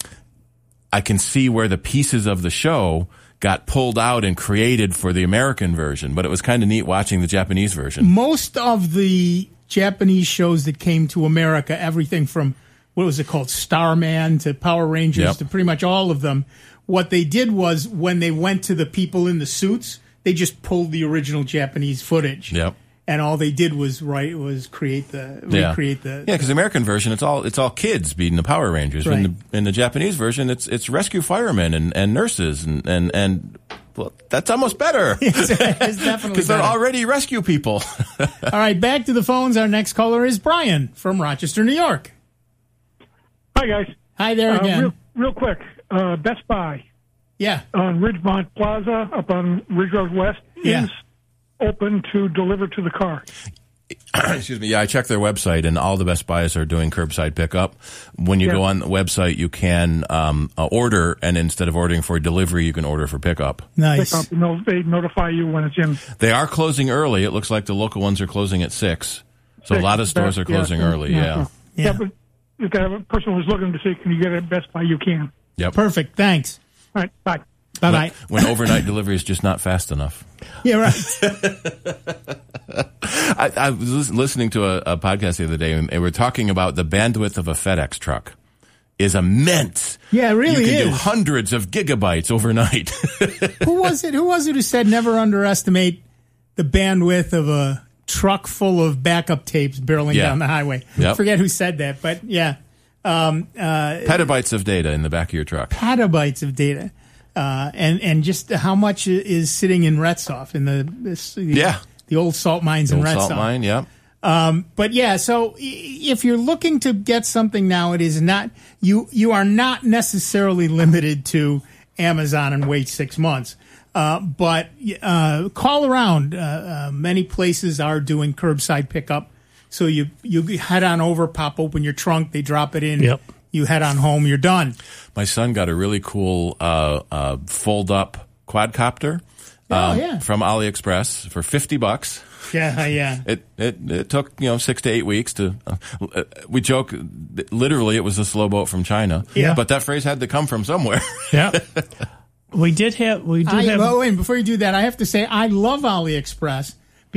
I can see where the pieces of the show got pulled out and created for the American version, but it was kind of neat watching the Japanese version. Most of the Japanese shows that came to America, everything from, what was it called, Starman to Power Rangers Yep. to pretty much all of them, what they did was when they went to the people in the suits, they just pulled the original Japanese footage. Yep. And all they did was write was create the Yeah, recreate the yeah, because the American version, it's all it's all kids beating the Power Rangers. Right. In the in the Japanese version, it's it's rescue firemen and, and nurses and and and well, that's almost better It's definitely because they're better. already rescue people. All right, back to the phones. Our next caller is Brian from Rochester, New York. Hi, guys. Hi there Uh, again. real, real quick, uh, Best Buy yeah. on Ridgemont Plaza up on Ridge Road West Yeah. is open to deliver to the car. Excuse me. Yeah, I checked their website, and all the Best Buys are doing curbside pickup. When you Yeah. go on the website, you can um, uh, order, and instead of ordering for delivery, you can order for pickup. Nice. Pick up, and they'll- they notify you when it's in. They are closing early. It looks like the local ones are closing at six. So a Six, lot of stores that- are closing yeah, early. Yeah. Yeah. Yeah, but if you have a person who's looking to see, can you get it at Best Buy, you can. Yep. Perfect. Thanks. All right, bye. Bye bye. When overnight delivery is just not fast enough. Yeah, right. I, I was lis- listening to a, a podcast the other day, and they were talking about the bandwidth of a FedEx truck is immense. Yeah, it really You can do is. hundreds of gigabytes overnight. Who was it? Who was it who said never underestimate the bandwidth of a truck full of backup tapes barreling Yeah. down the highway? Yep. Forget who said that, but yeah, Petabytes of data in the back of your truck. petabytes of data, uh, and and just how much is sitting in Retzoff in the this, Yeah. the old salt mines in Old Retzoff. salt mine, yeah. But yeah, so i- if you're looking to get something now, it is not you. You are not necessarily limited to Amazon and wait six months. Uh, but uh, call around. Uh, uh, many places are doing curbside pickup. So you you head on over, pop open your trunk, they drop it in. Yep. You head on home, you're done. My son got a really cool uh, uh, fold-up quadcopter Oh, um, yeah. from AliExpress for fifty bucks. Yeah, yeah. It, it it took you know six to eight weeks to. Uh, we joke, literally, it was a slow boat from China. Yeah. But that phrase had to come from somewhere. Yeah. We did have, we did I, have, oh, and before you do that, I have to say I love AliExpress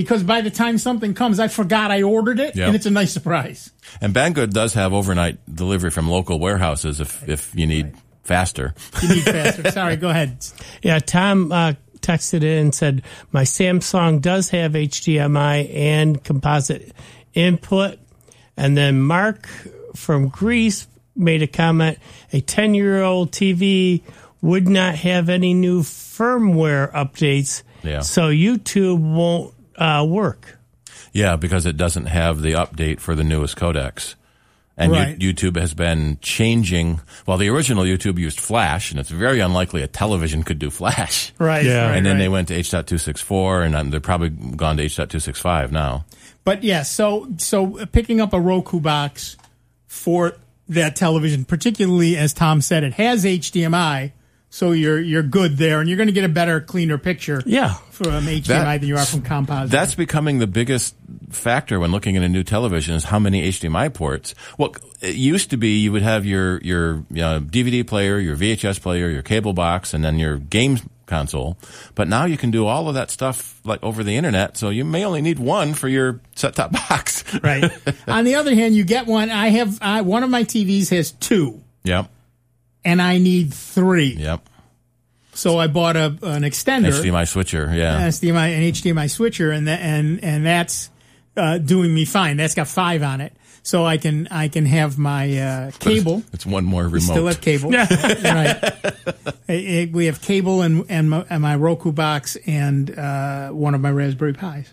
because by the time something comes, I forgot I ordered it, Yep. and it's a nice surprise. And Banggood does have overnight delivery from local warehouses if, if you need faster. You need faster. Sorry, go ahead. Yeah, Tom uh, texted in and said, my Samsung does have H D M I and composite input. And then Mark from Greece made a comment, a ten-year-old T V would not have any new firmware updates, Yeah. so YouTube won't uh, work. Yeah, because it doesn't have the update for the newest codecs. And Right. you, YouTube has been changing. Well, the original YouTube used Flash, and it's very unlikely a television could do Flash. Right. Yeah. right, And then right. they went to H two sixty-four, and um, they're probably gone to H two sixty-five now. But yeah, so so picking up a Roku box for that television, particularly as Tom said, it has H D M I, so you're you're good there, and you're going to get a better, cleaner picture Yeah. from H D M I That- than you are from composite. That's becoming the biggest factor when looking at a new television is how many H D M I ports. Well, it used to be you would have your your uh, D V D player, your V H S player, your cable box, and then your game console. But now you can do all of that stuff like over the internet, so you may only need one for your set-top box. right. On the other hand, you get one. I have I, one of my T Vs has two, Yep. and I need three. Yep. So I bought a an extender, H D M I switcher. Yeah. H D M I, an H D M I switcher, and that, and and that's uh, doing me fine. That's got five on it, so I can I can have my uh, cable. It's one more We still remote. have cable. right. Eh, eh, We have cable and and my, and my Roku box and uh, one of my Raspberry Pis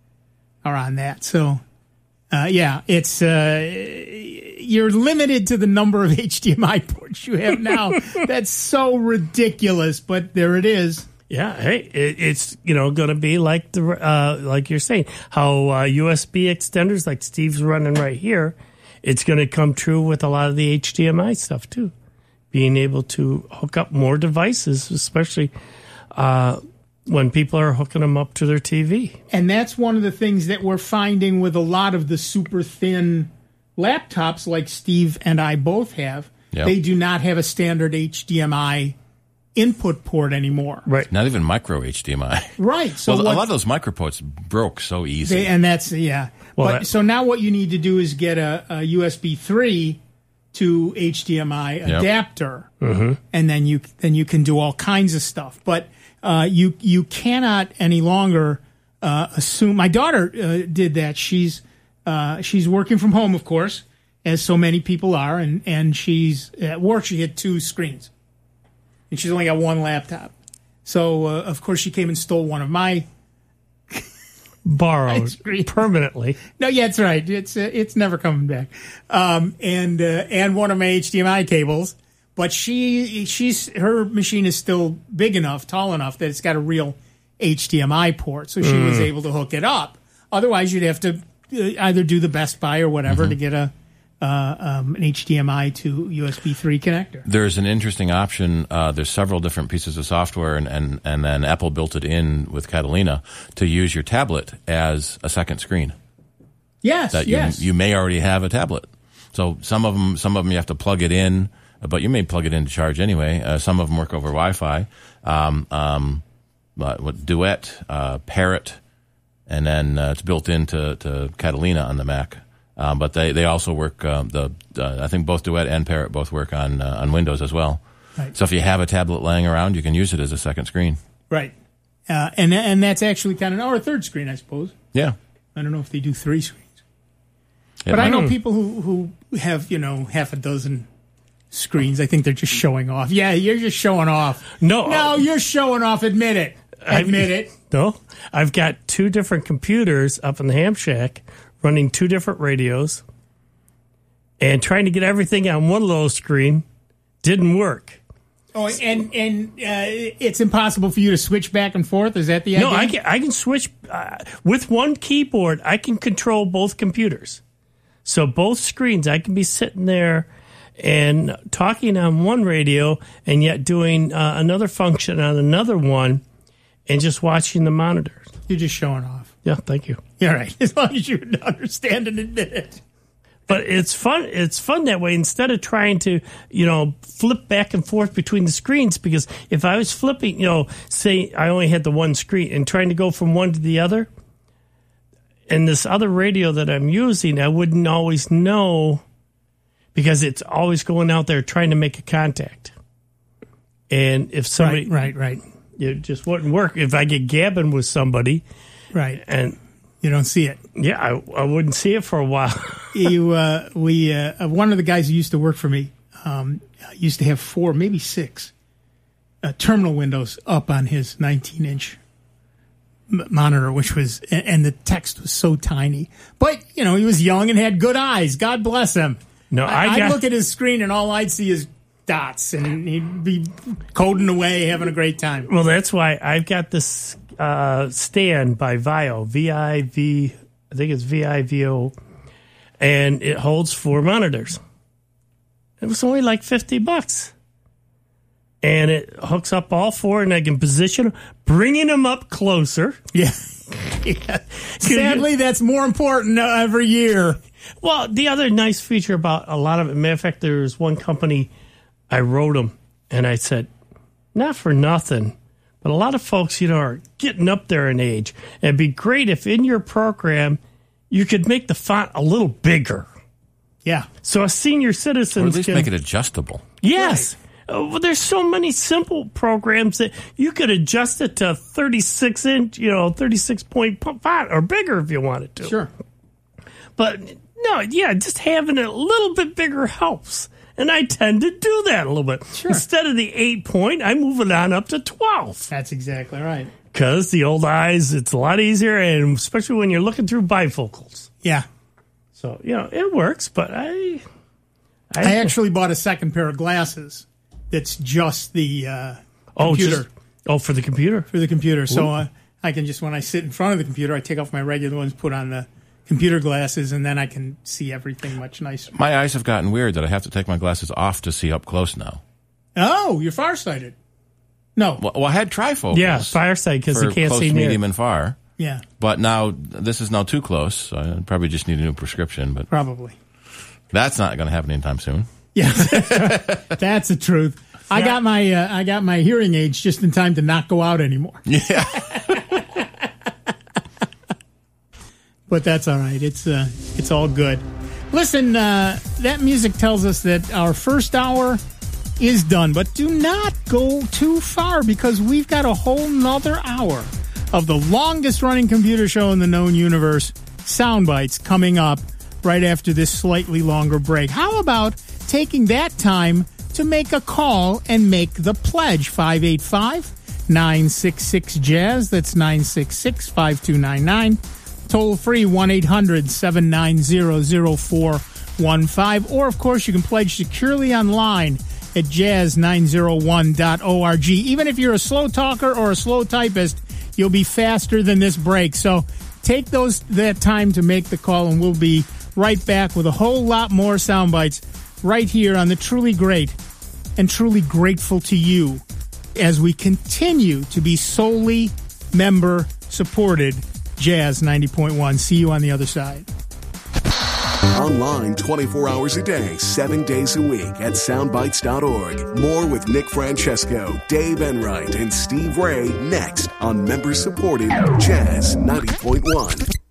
are on that. So, uh, yeah, it's uh, you're limited to the number of H D M I ports you have now. That's so ridiculous, but there it is. Yeah, hey, it, it's you know going to be like the uh, like you're saying how uh, U S B extenders like Steve's running right here. It's going to come true with a lot of the H D M I stuff too. Being able to hook up more devices, especially uh, when people are hooking them up to their T V. And that's one of the things that we're finding with a lot of the super thin laptops like Steve and I both have. Yep. They do not have a standard H D M I input port anymore. Right. Not even micro H D M I. Right. So well, what, a lot of those micro ports broke so easy. they, and that's yeah. Well, but that- so now what you need to do is get a, a U S B three to H D M I adapter, Mm-hmm. and then you then you can do all kinds of stuff. But uh, you you cannot any longer uh, assume. My daughter uh, did that. She's uh, she's working from home, of course, as so many people are, and and she's at work. She had two screens, and she's only got one laptop. So uh, of course she came and stole one of my. Borrowed Ice cream. permanently. No, yeah, that's right. It's uh, it's never coming back. Um, and uh, and one of my H D M I cables, but she she's her machine is still big enough, tall enough that it's got a real H D M I port, so she was able to hook it up. Otherwise, you'd have to uh, either do the Best Buy or whatever to get a uh, um, an H D M I to U S B three connector. There's an interesting option. Uh, there's several different pieces of software, and, and, and then Apple built it in with Catalina to use your tablet as a second screen. Yes, That you yes. you may already have a tablet. So some of them some of them you have to plug it in, but you may plug it in to charge anyway. Uh, some of them work over Wi-Fi. Um, um, uh, what Duet, uh, Parrot, and then uh, it's built into to Catalina on the Mac. Um, but they, they also work. Uh, the uh, I think both Duet and Parrot both work on uh, on Windows as well. Right. So if you have a tablet laying around, you can use it as a second screen. Right, uh, and and that's actually kind of or a third screen, I suppose. Yeah. I don't know if they do three screens. It But I might- know people who, who have, you know, half a dozen screens. I think they're just showing off. Yeah, you're just showing off. No. No, you're showing off. Admit it. Admit it. No, I've got two different computers up in the ham shack running two different radios, and trying to get everything on one little screen didn't work. Oh, and and uh, it's impossible for you to switch back and forth. Is that the idea? No, I can I can switch uh, with one keyboard. I can control both computers, so both screens. I can be sitting there and talking on one radio, and yet doing uh, another function on another one, and just watching the monitors. You're just showing off. Yeah, thank you. Yeah, right. As long as you understand and admit it. But it's fun. It's fun that way instead of trying to, you know, flip back and forth between the screens. Because if I was flipping, you know, say I only had the one screen and trying to go from one to the other, And this other radio that I'm using, I wouldn't always know because it's always going out there trying to make a contact. And if somebody... Right, right, right. It just wouldn't work. If I get gabbing with somebody... Right. And... You don't see it. Yeah, I, I wouldn't see it for a while. you, uh, we, uh, one of the guys who used to work for me um, used to have four, maybe six uh, terminal windows up on his nineteen-inch m- monitor, which was, and the text was so tiny. But, you know, he was young and had good eyes. God bless him. No, I I'd got, look at his screen and all I'd see is dots, and he'd be coding away, having a great time. Well, that's why I've got this uh, stand by Vio, V I V, I think it's V I V O, and it holds four monitors. It was only like fifty bucks. And it hooks up all four, and I can position them, bringing them up closer. Yeah. yeah. Sadly, that's more important every year. Well, the other nice feature about a lot of it, matter of fact, there was one company, I wrote them, and I said, not for nothing, but a lot of folks, you know, are getting up there in age. And it'd be great if in your program you could make the font a little bigger. Yeah. So a senior citizens Or at least can, make it adjustable. Yes. Right. Uh, well, there's so many simple programs that you could adjust it to thirty-six inch, you know, thirty-six point font or bigger if you wanted to. Sure. But no, yeah, just having it a little bit bigger helps. And I tend to do that a little bit. Sure. Instead of the eight point, I move it on up to twelve. That's exactly right. Because the old eyes, it's a lot easier, and especially when you're looking through bifocals. Yeah. So, you know, it works, but I... I, I actually bought a second pair of glasses that's just the uh, oh, computer. Just, oh, for the computer? For the computer. So uh, I can just, when I sit in front of the computer, I take off my regular ones, put on the computer glasses, and then I can see everything much nicer. My eyes have gotten weird that I have to take my glasses off to see up close now. Oh, you're farsighted. No. Well, well I had trifocals. Yeah, farsight, because you can't close, see near. medium, and far. Yeah. But now, this is now too close, so I probably just need a new prescription. But Probably. That's not going to happen anytime soon. Yeah, that's the truth. I got my uh, I got my hearing aids just in time to not go out anymore. Yeah. But that's all right. It's uh, it's all good. Listen, uh, that music tells us that our first hour is done, but do not go too far because we've got a whole nother hour of the longest running computer show in the known universe, Soundbites, coming up right after this slightly longer break. How about taking that time to make a call and make the pledge? Five eight five, nine six six, jazz. That's nine six six, five two nine nine. Toll free one eight hundred, seven nine zero, zero four one five. Or, of course, you can pledge securely online at jazz nine oh one dot org. Even if you're a slow talker or a slow typist, you'll be faster than this break. So take those that time to make the call, and we'll be right back with a whole lot more sound bites right here on the Truly Great and Truly Grateful to You as we continue to be solely member-supported Jazz ninety point one. See you on the other side. Online twenty-four hours a day, seven days a week at soundbites dot org. More with Nick Francesco, Dave Enright, and Steve Ray next on member-supported Jazz ninety point one.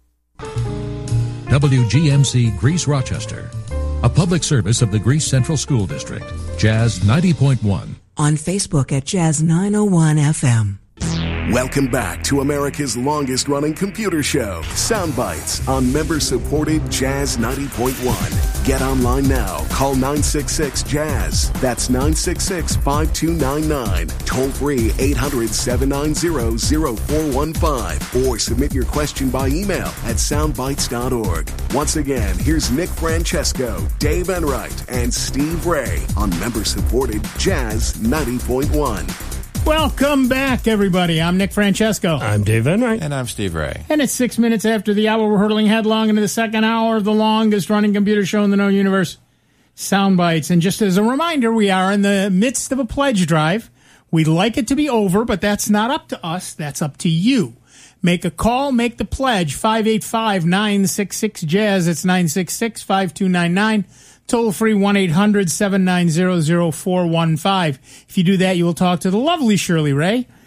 W G M C Greece Rochester, a public service of the Greece Central School District. Jazz ninety point one. On Facebook at Jazz nine oh one F M. Welcome back to America's longest-running computer show, Soundbites, on member-supported Jazz ninety point one. Get online now. Call nine six six, jazz. That's nine six six, five two nine nine. Toll free eight hundred, seven nine zero, zero four one five. Or submit your question by email at soundbites dot org. Once again, here's Nick Francesco, Dave Enright, and Steve Ray on member-supported Jazz ninety point one. Welcome back, everybody. I'm Nick Francesco. I'm Dave Enright. And I'm Steve Ray. And it's six minutes after the hour. We're hurtling headlong into the second hour of the longest-running computer show in the known universe, Soundbites. And just as a reminder, we are in the midst of a pledge drive. We'd like it to be over, but that's not up to us. That's up to you. Make a call, make the pledge, five eight five, nine six six, jazz. It's nine six six, five two nine nine. Toll free one eight hundred, seven nine zero, zero four one five. If you do that, you will talk to the lovely Shirley Ray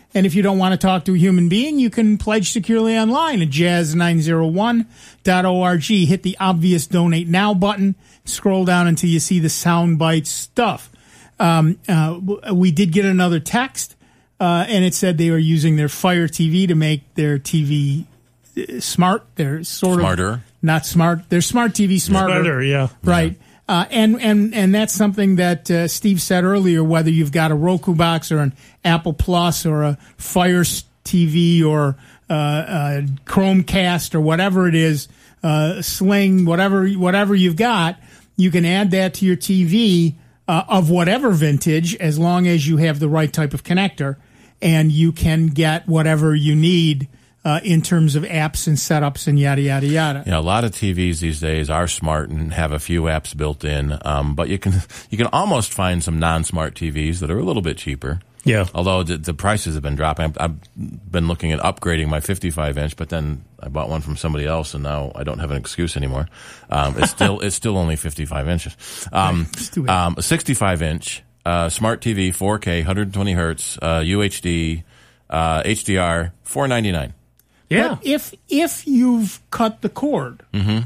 And if you don't want to talk to a human being, you can pledge securely online at jazz nine oh one dot org. Hit the obvious donate now button. Scroll down until you see the soundbite stuff. Um, uh, we did get another text, uh, and it said they were using their Fire T V to make their T V smart. They're sort Smarter. of not smart. They're smart T V smarter. Smarter, yeah. Right. Yeah. Uh, and, and, and that's something that uh, Steve said earlier, whether you've got a Roku box or an Apple Plus or a Fire T V or uh, a Chromecast or whatever it is, uh, Sling, whatever whatever you've got, you can add that to your T V uh, of whatever vintage as long as you have the right type of connector, and you can get whatever you need Uh, in terms of apps and setups and yada, yada, yada. Yeah, a lot of T Vs these days are smart and have a few apps built in, um, but you can you can almost find some non-smart T Vs that are a little bit cheaper. Yeah. Although the, the prices have been dropping. I've, I've been looking at upgrading my fifty-five inch, but then I bought one from somebody else, and now I don't have an excuse anymore. Um, it's still it's still only fifty-five inches. Um, um, a sixty-five inch uh, smart T V, four K, one hundred twenty hertz, uh, U H D, uh, H D R, four ninety-nine. Yeah. But if if you've cut the cord Mm-hmm.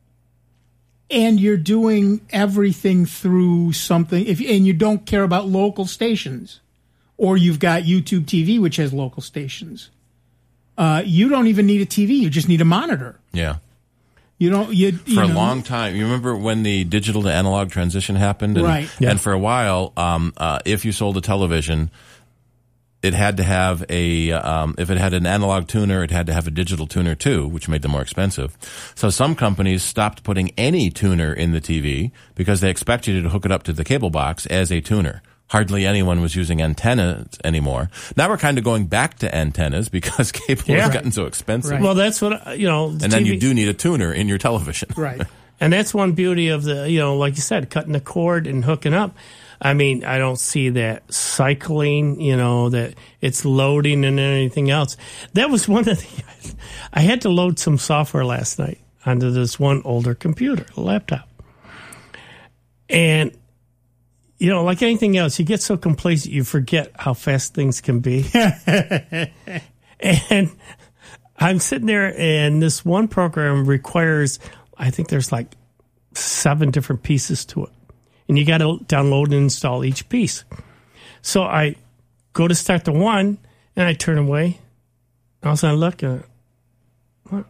and you're doing everything through something, if and you don't care about local stations, or you've got YouTube T V which has local stations, uh, you don't even need a T V. You just need a monitor. Yeah. You don't. You, you for a know, long time. You remember when the digital to analog transition happened, and, Right. Yeah. And for a while, um, uh, if you sold a television, it had to have a, um, if it had an analog tuner, it had to have a digital tuner too, which made them more expensive. So some companies stopped putting any tuner in the T V because they expected you to hook it up to the cable box as a tuner. Hardly anyone was using antennas anymore. Now we're kind of going back to antennas because cable Yeah. has gotten so expensive. Right. Well, that's what, you know. And T V then you do need a tuner in your television. right. And that's one beauty of the, you know, like you said, cutting the cord and hooking up. I mean, I don't see that cycling, you know, that it's loading and anything else. That was one of the, I had to load some software last night onto this one older computer, laptop. And, you know, like anything else, you get so complacent, you forget how fast things can be. And I'm sitting there, and this one program requires, I think there's like seven different pieces to it. And you got to download and install each piece. So I go to start the one, and I turn away. And all of a sudden I look, and what?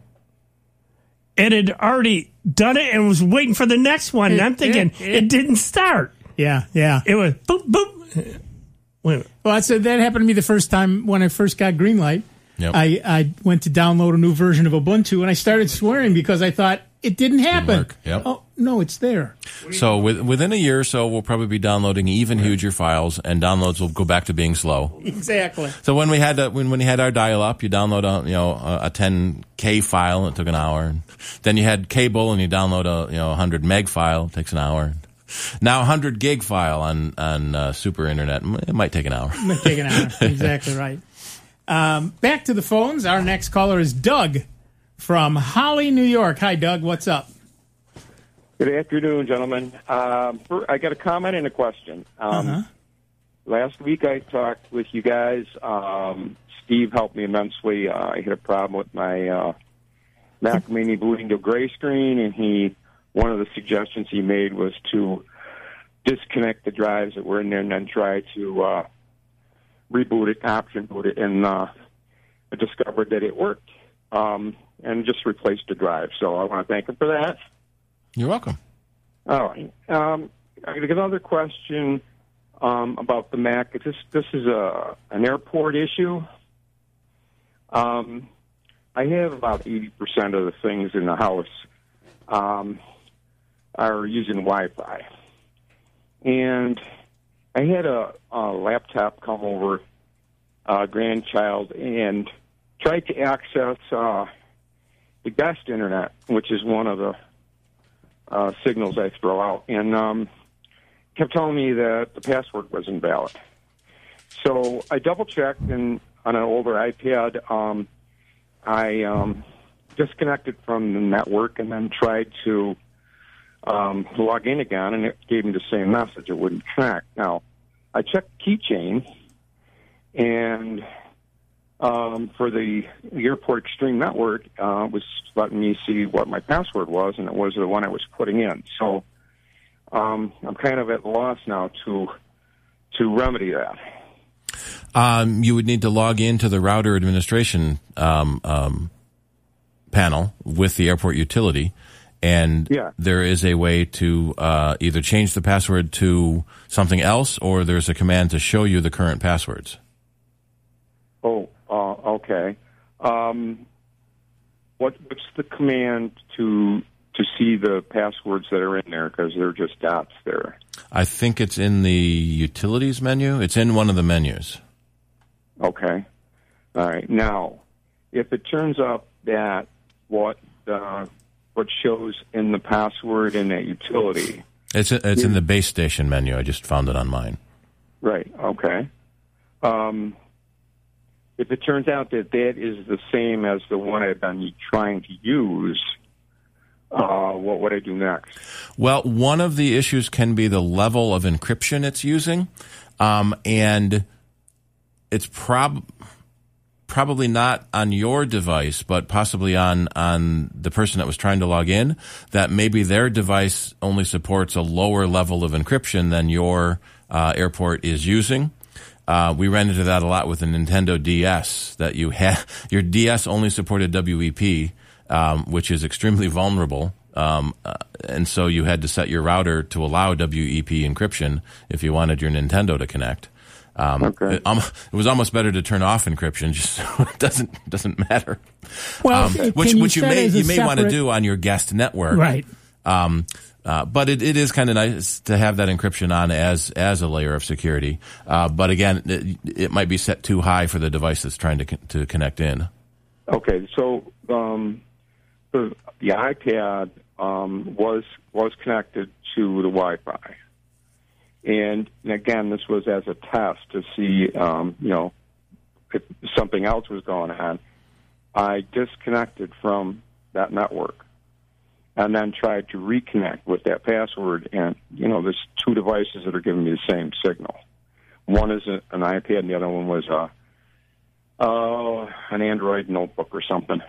It had already done it and was waiting for the next one. And I'm thinking, it didn't start. Yeah, yeah. It was boop, boop. Wait a minute. Well, that's, that happened to me the first time when I first got Greenlight. Yep. I, I went to download a new version of Ubuntu, and I started swearing because I thought it didn't happen. work. Yep. Oh, no, it's there. So with, within a year or so, we'll probably be downloading even huger files, and downloads will go back to being slow. Exactly. So when we had uh, when when we had our dial-up, you download a you know a, a ten K file, and it took an hour. Then you had cable, and you download a you know one hundred meg file, it takes an hour. Now a one hundred gig file on on uh, super internet, it might take an hour. It might take an hour. Exactly right. Um, back to the phones. Our next caller is Doug from Holly, New York. Hi, Doug. What's up? Good afternoon, gentlemen. Um, for, I got a comment and a question. Um, Uh-huh. Last week I talked with you guys. Um, Steve helped me immensely. Uh, I had a problem with my uh, Mac Mini booting to gray screen, and he one of the suggestions he made was to disconnect the drives that were in there and then try to uh, reboot it, option boot it, and uh, I discovered that it worked um, and just replaced the drive. So I want to thank him for that. You're welcome. All right. Um, I got another question um, about the Mac. This this is a an airport issue. Um, I have about eighty percent of the things in the house um, are using Wi-Fi, and I had a, a laptop come over, a grandchild, and tried to access uh, the best internet, which is one of the Uh, signals I throw out, and um, kept telling me that the password was invalid. So I double-checked, and on an older iPad, um, I um, disconnected from the network and then tried to um, log in again, and it gave me the same message. It wouldn't connect. Now, I checked Keychain, and um, for the, the Airport Extreme Network, uh, was letting me see what my password was, and it was the one I was putting in. So um, I'm kind of at a loss now to to remedy that. Um, you would need to log into the router administration um, um, panel with the airport utility, and yeah. there is a way to uh, either change the password to something else, or there's a command to show you the current passwords. Oh, uh, okay. Um, what, what's the command to to see the passwords that are in there, because they're just dots there? I think it's in the utilities menu. It's in one of the menus. Okay. All right. Now, if it turns out that what uh, what shows in the password in that utility, it's it's is, in the base station menu. I just found it on mine. Right. Okay. Um, if it turns out that that is the same as the one I've been trying to use, Uh, what would I do next? Well, one of the issues can be the level of encryption it's using, um, and it's prob probably not on your device, but possibly on on the person that was trying to log in. That maybe their device only supports a lower level of encryption than your uh, airport is using. Uh, we ran into that a lot with the Nintendo D S. That you had your D S only supported W E P. Um, which is extremely vulnerable, um, uh, and so you had to set your router to allow W E P encryption if you wanted your Nintendo to connect. Um, okay. it, um, it was almost better to turn off encryption, just so it doesn't doesn't matter. Well, um, can which you which you set may as a you may want to separate- do on your guest network, Right. Um, uh, but it, it is kind of nice to have that encryption on as as a layer of security. Uh, but again, it, it might be set too high for the device that's trying to con- to connect in. Okay, so. Um The, the iPad um, was was connected to the Wi-Fi, and, and again, this was as a test to see, um, you know, if something else was going on. I disconnected from that network, and then tried to reconnect with that password. And you know, there's two devices that are giving me the same signal. One is a, an iPad, and the other one was a uh, an Android notebook or something.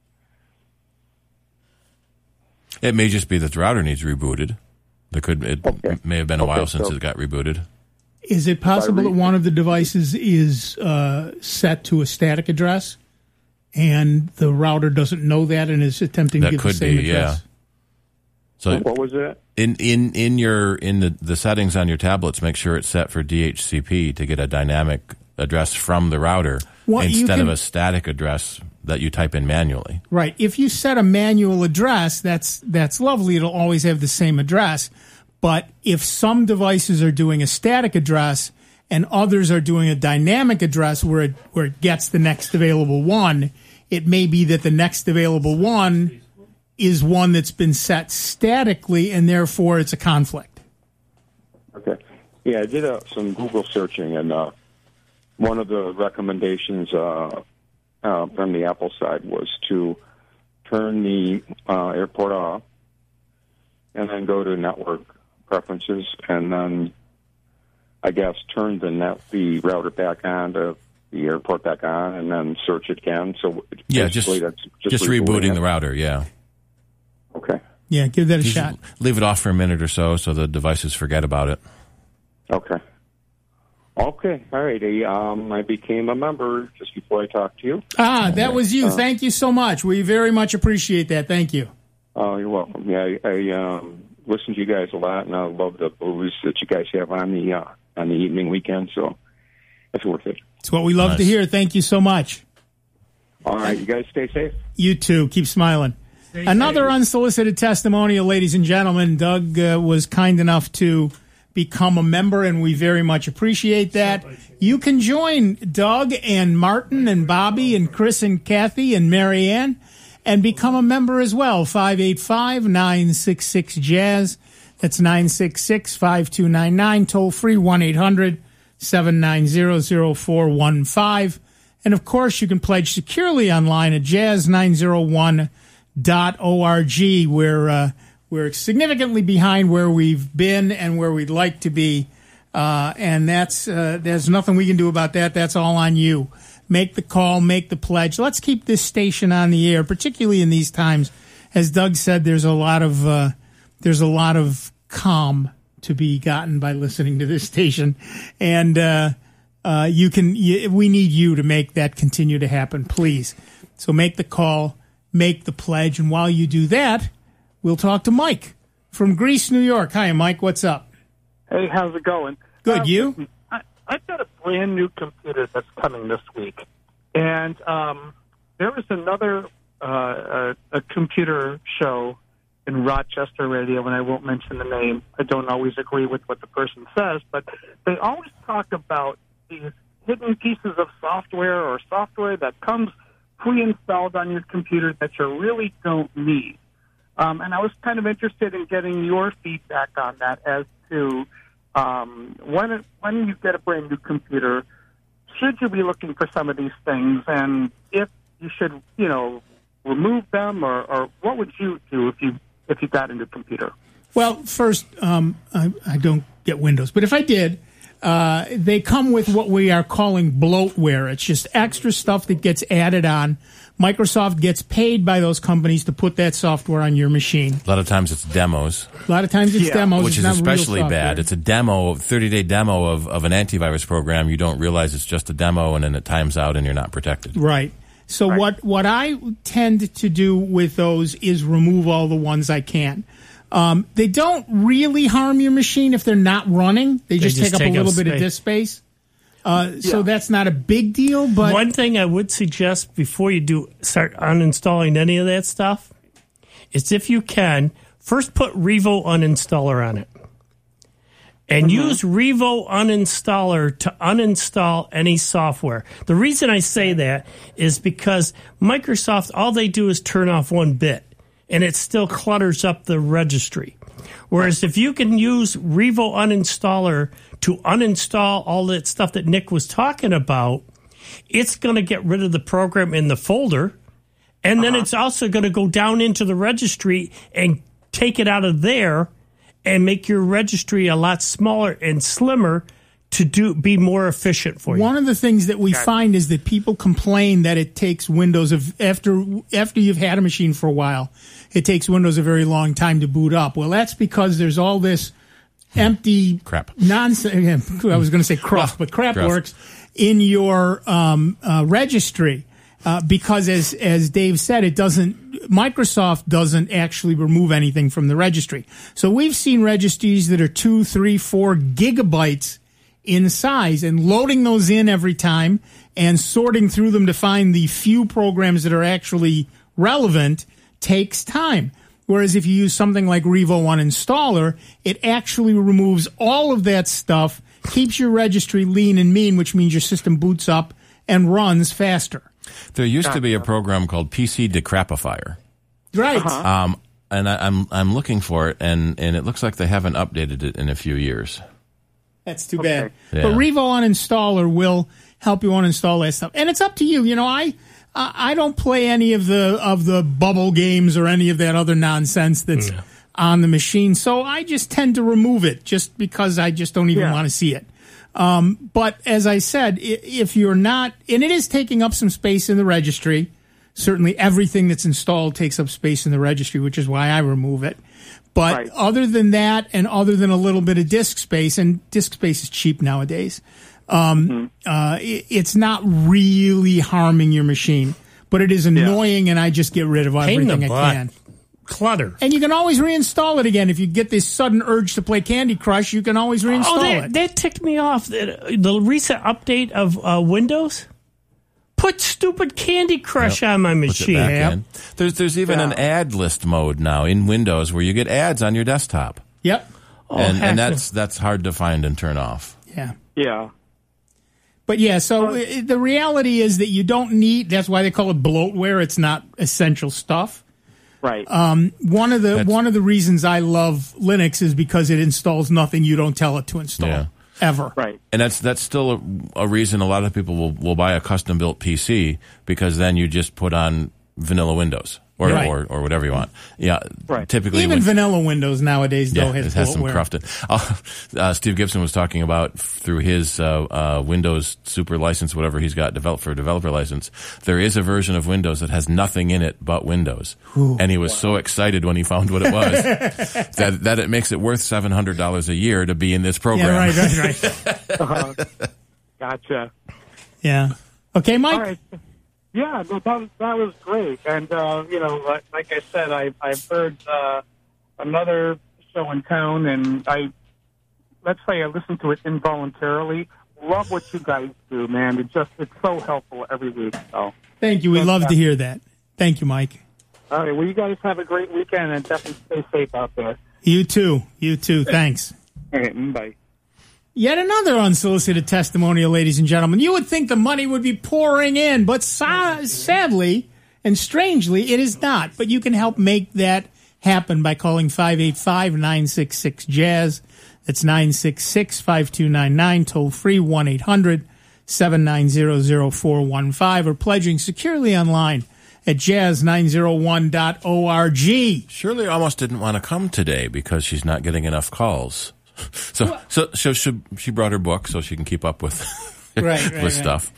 It may just be that the router needs rebooted. There could it okay. may have been a okay, while since so it got rebooted. Is it possible that one of the devices is uh, set to a static address, and the router doesn't know that and is attempting That to give could the same be, address? yeah. So what was that? In in in your in the, the settings on your tablets, make sure it's set for D H C P to get a dynamic address from the router Well, you instead can- of a static address that you type in manually. Right. If you set a manual address, that's that's lovely. It'll always have the same address. But if some devices are doing a static address and others are doing a dynamic address where it where it gets the next available one, it may be that the next available one is one that's been set statically, and therefore it's a conflict. Okay. Yeah, I did uh, some Google searching, and uh, one of the recommendations uh, uh, from the Apple side was to turn the uh, airport off and then go to network preferences, and then I guess turn the net the router back on to the airport back on, and then search it again. So Yeah, just basically that's just, just rebooting it. the router. Yeah. Okay. Yeah, give that a Just shot. Leave it off for a minute or so, so the devices forget about it. Okay. Okay. All righty. Um, I became a member just before I talked to you. Ah, that was you. Uh, Thank you so much. We very much appreciate that. Thank you. Oh, you're welcome. Yeah, I, I um, listen to you guys a lot, and I love the blues that you guys have on the uh, on the evening weekend. So that's worth it. It's what we love to hear. Thank you so much. All right, you guys stay safe. You too. Keep smiling. Another unsolicited testimonial, ladies and gentlemen. Doug uh, was kind enough to become a member, and we very much appreciate that. You can join Doug and Martin and Bobby and Chris and Kathy and Marianne and become a member as well. five eight five, nine six six, jazz. That's nine six six, five two nine nine. Toll free one eight hundred, seven nine zero, zero four one five. And, of course, you can pledge securely online at jazz nine oh one dot org. We're, uh, we're significantly behind where we've been and where we'd like to be. Uh, and that's uh, there's nothing we can do about that. That's all on you. make the call, make the pledge. Let's keep this station on the air, particularly in these times. As Doug said, there's a lot of uh, there's a lot of calm to be gotten by listening to this station, and uh, uh, you can. You, we need you to make that continue to happen, please. So make the call, make the pledge, and while you do that, we'll talk to Mike from Greece, New York. Hi, Mike. What's up? Hey, how's it going? Good. Uh, you? I, I've got a brand new computer that's coming this week, and um, there was another uh, a, a computer show in Rochester radio, and I won't mention the name. I don't always agree with what the person says, but they always talk about these hidden pieces of software or software that comes pre-installed on your computer that you really don't need. Um, and I was kind of interested in getting your feedback on that as to um, when when you get a brand new computer, should you be looking for some of these things, and if you should, you know, remove them, or, or what would you do if you if you got a new computer? Well, first, um, I, I don't get Windows, but if I did, uh, they come with what we are calling bloatware. It's just extra stuff that gets added on. Microsoft gets paid by those companies to put that software on your machine. A lot of times it's demos. A lot of times it's Yeah. demos. Which it's is not real especially software. bad. It's a demo, thirty-day demo of, of an antivirus program. You don't realize it's just a demo, and then it times out, and you're not protected. Right. So Right. what what I tend to do with those is remove all the ones I can. Um, they don't really harm your machine if they're not running. They just, just take up take a up little bit of space. disk space. Uh, So Yeah. that's not a big deal. But One thing I would suggest before you do start uninstalling any of that stuff is, if you can, first put Revo Uninstaller on it. And use Revo Uninstaller to uninstall any software. The reason I say that is because Microsoft, all they do is turn off one bit, and it still clutters up the registry. Whereas if you can use Revo Uninstaller to uninstall all that stuff that Nick was talking about, it's going to get rid of the program in the folder, and then it's also going to go down into the registry and take it out of there and make your registry a lot smaller and slimmer to do be more efficient for you. one of the things that we find is that people complain that it takes Windows of after after you've had a machine for a while, it takes Windows a very long time to boot up. Well, that's because there's all this empty Crap. nonsense. I was going to say crap, but crap Crap. works in your um, uh, registry uh, because, as as Dave said, it doesn't. Microsoft doesn't actually remove anything from the registry. So we've seen registries that are two, three, four gigabytes in size, and loading those in every time and sorting through them to find the few programs that are actually relevant takes time. Whereas if you use something like Revo Uninstaller, it actually removes all of that stuff, keeps your registry lean and mean, which means your system boots up and runs faster. There used to be a program called P C Decrapifier. Right. Um, and I, I'm I'm looking for it, and, and it looks like they haven't updated it in a few years. That's too bad. Yeah. But Revo Uninstaller will help you uninstall that stuff. And it's up to you. You know, I uh, I don't play any of the of the bubble games or any of that other nonsense that's Yeah. on the machine. So I just tend to remove it just because I just don't even Yeah. want to see it. Um, but as I said, i- if you're not, and it is taking up some space in the registry, certainly everything that's installed takes up space in the registry, which is why I remove it. But Right. other than that, and other than a little bit of disk space, and disk space is cheap nowadays, um, uh, it, it's not really harming your machine. But it is annoying, and I just get rid of Pain in the everything I butt. can. Clutter. And you can always reinstall it again. If you get this sudden urge to play Candy Crush, you can always reinstall Oh, that, it. that ticked me off. The, the recent update of uh, Windows put stupid Candy Crush Yep. on my Puts it machine. back Yep. in. There's there's even an ad list mode now in Windows where you get ads on your desktop, Yep. Oh, and heck. and that's that's hard to find and turn off. Yeah. Yeah. But yeah, so uh, the reality is that you don't need, that's why they call it bloatware. It's not essential stuff. Right. Um, one of the That's- one of the reasons I love Linux is because it installs nothing you don't tell it to install. Yeah. Ever. right. And that's that's still a, a reason a lot of people will, will buy a custom built P C, because then you just put on vanilla Windows. or, Right. or or whatever you want. Yeah, Right. typically Even when, vanilla Windows nowadays, though, yeah, has, it has some bloatware. crufted. Uh, uh, Steve Gibson was talking about through his uh, uh, Windows Super license, whatever he's got developed for a developer license. There is a version of Windows that has nothing in it but Windows, Ooh. and he was so excited when he found what it was that that it makes it worth seven hundred dollars a year to be in this program. Yeah, right, right, right. Uh, gotcha. Yeah. Okay, Mike. All right. Yeah, no, that, that was great. And, uh, you know, like, like I said, I, I've heard uh, another show in town, and I, let's say I listened to it involuntarily. Love what you guys do, man. It just, it's so helpful every week. So, Thank you. We love to hear that. Thank you, Mike. all right, well, you guys have a great weekend, and definitely stay safe out there. You too. You too. Thanks. All right, bye. Yet another unsolicited testimonial, ladies and gentlemen. You would think the money would be pouring in, but sa- sadly and strangely, it is not. But you can help make that happen by calling five eight five, nine six six, jazz. That's nine six six, five two nine nine, toll free one eight hundred, seven nine zero, zero four one five, or pledging securely online at jazz nine oh one dot org. Shirley almost didn't want to come today because she's not getting enough calls. So, so, so she, she brought her book so she can keep up with Right, right, with right. stuff.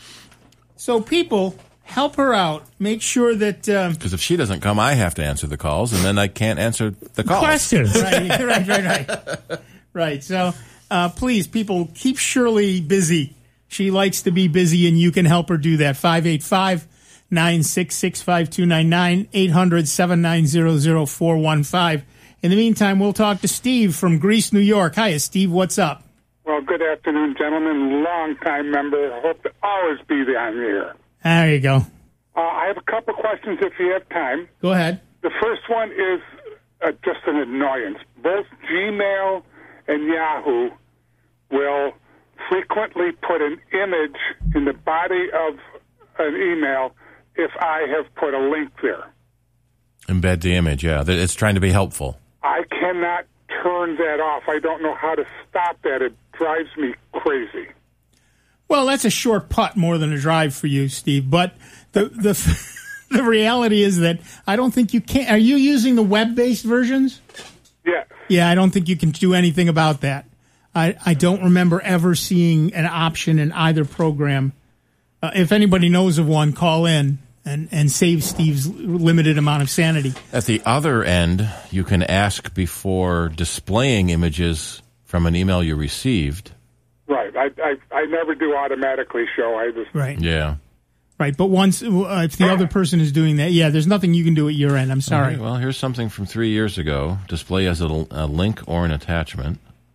So people, help her out. Make sure that... Um, Because if she doesn't come, I have to answer the calls, and then I can't answer the calls. Questions. right, right, right, right. Right. So uh, please, people, keep Shirley busy. She likes to be busy, and you can help her do that. five eight five, nine six six, five two nine nine, eight hundred, seven nine zero, zero four one five. In the meantime, we'll talk to Steve from Greece, New York. Hiya, Steve. What's up? Well, good afternoon, gentlemen. Long-time member. Hope to always be there on the air. There you go. Uh, I have a couple questions if you have time. Go ahead. The first one is uh, just an annoyance. Both Gmail and Yahoo will frequently put an image in the body of an email if I have put a link there. Embed the image, yeah. It's trying to be helpful. I cannot turn that off. I don't know how to stop that. It drives me crazy. Well, that's a short putt more than a drive for you, Steve. But the the the reality is that I don't think you can. Are you using the web-based versions? Yeah. Yeah, I don't think you can do anything about that. I, I don't remember ever seeing an option in either program. Uh, if anybody knows of one, call in and, and save Steve's limited amount of sanity. At the other end, you can ask before displaying images from an email you received. Right. I, I, I never do automatically show. I just Right. Yeah. Right, but once uh, if the other person is doing that, yeah, there's nothing you can do at your end. I'm sorry. Okay, well, here's something from three years ago. Display as a, a link or an attachment.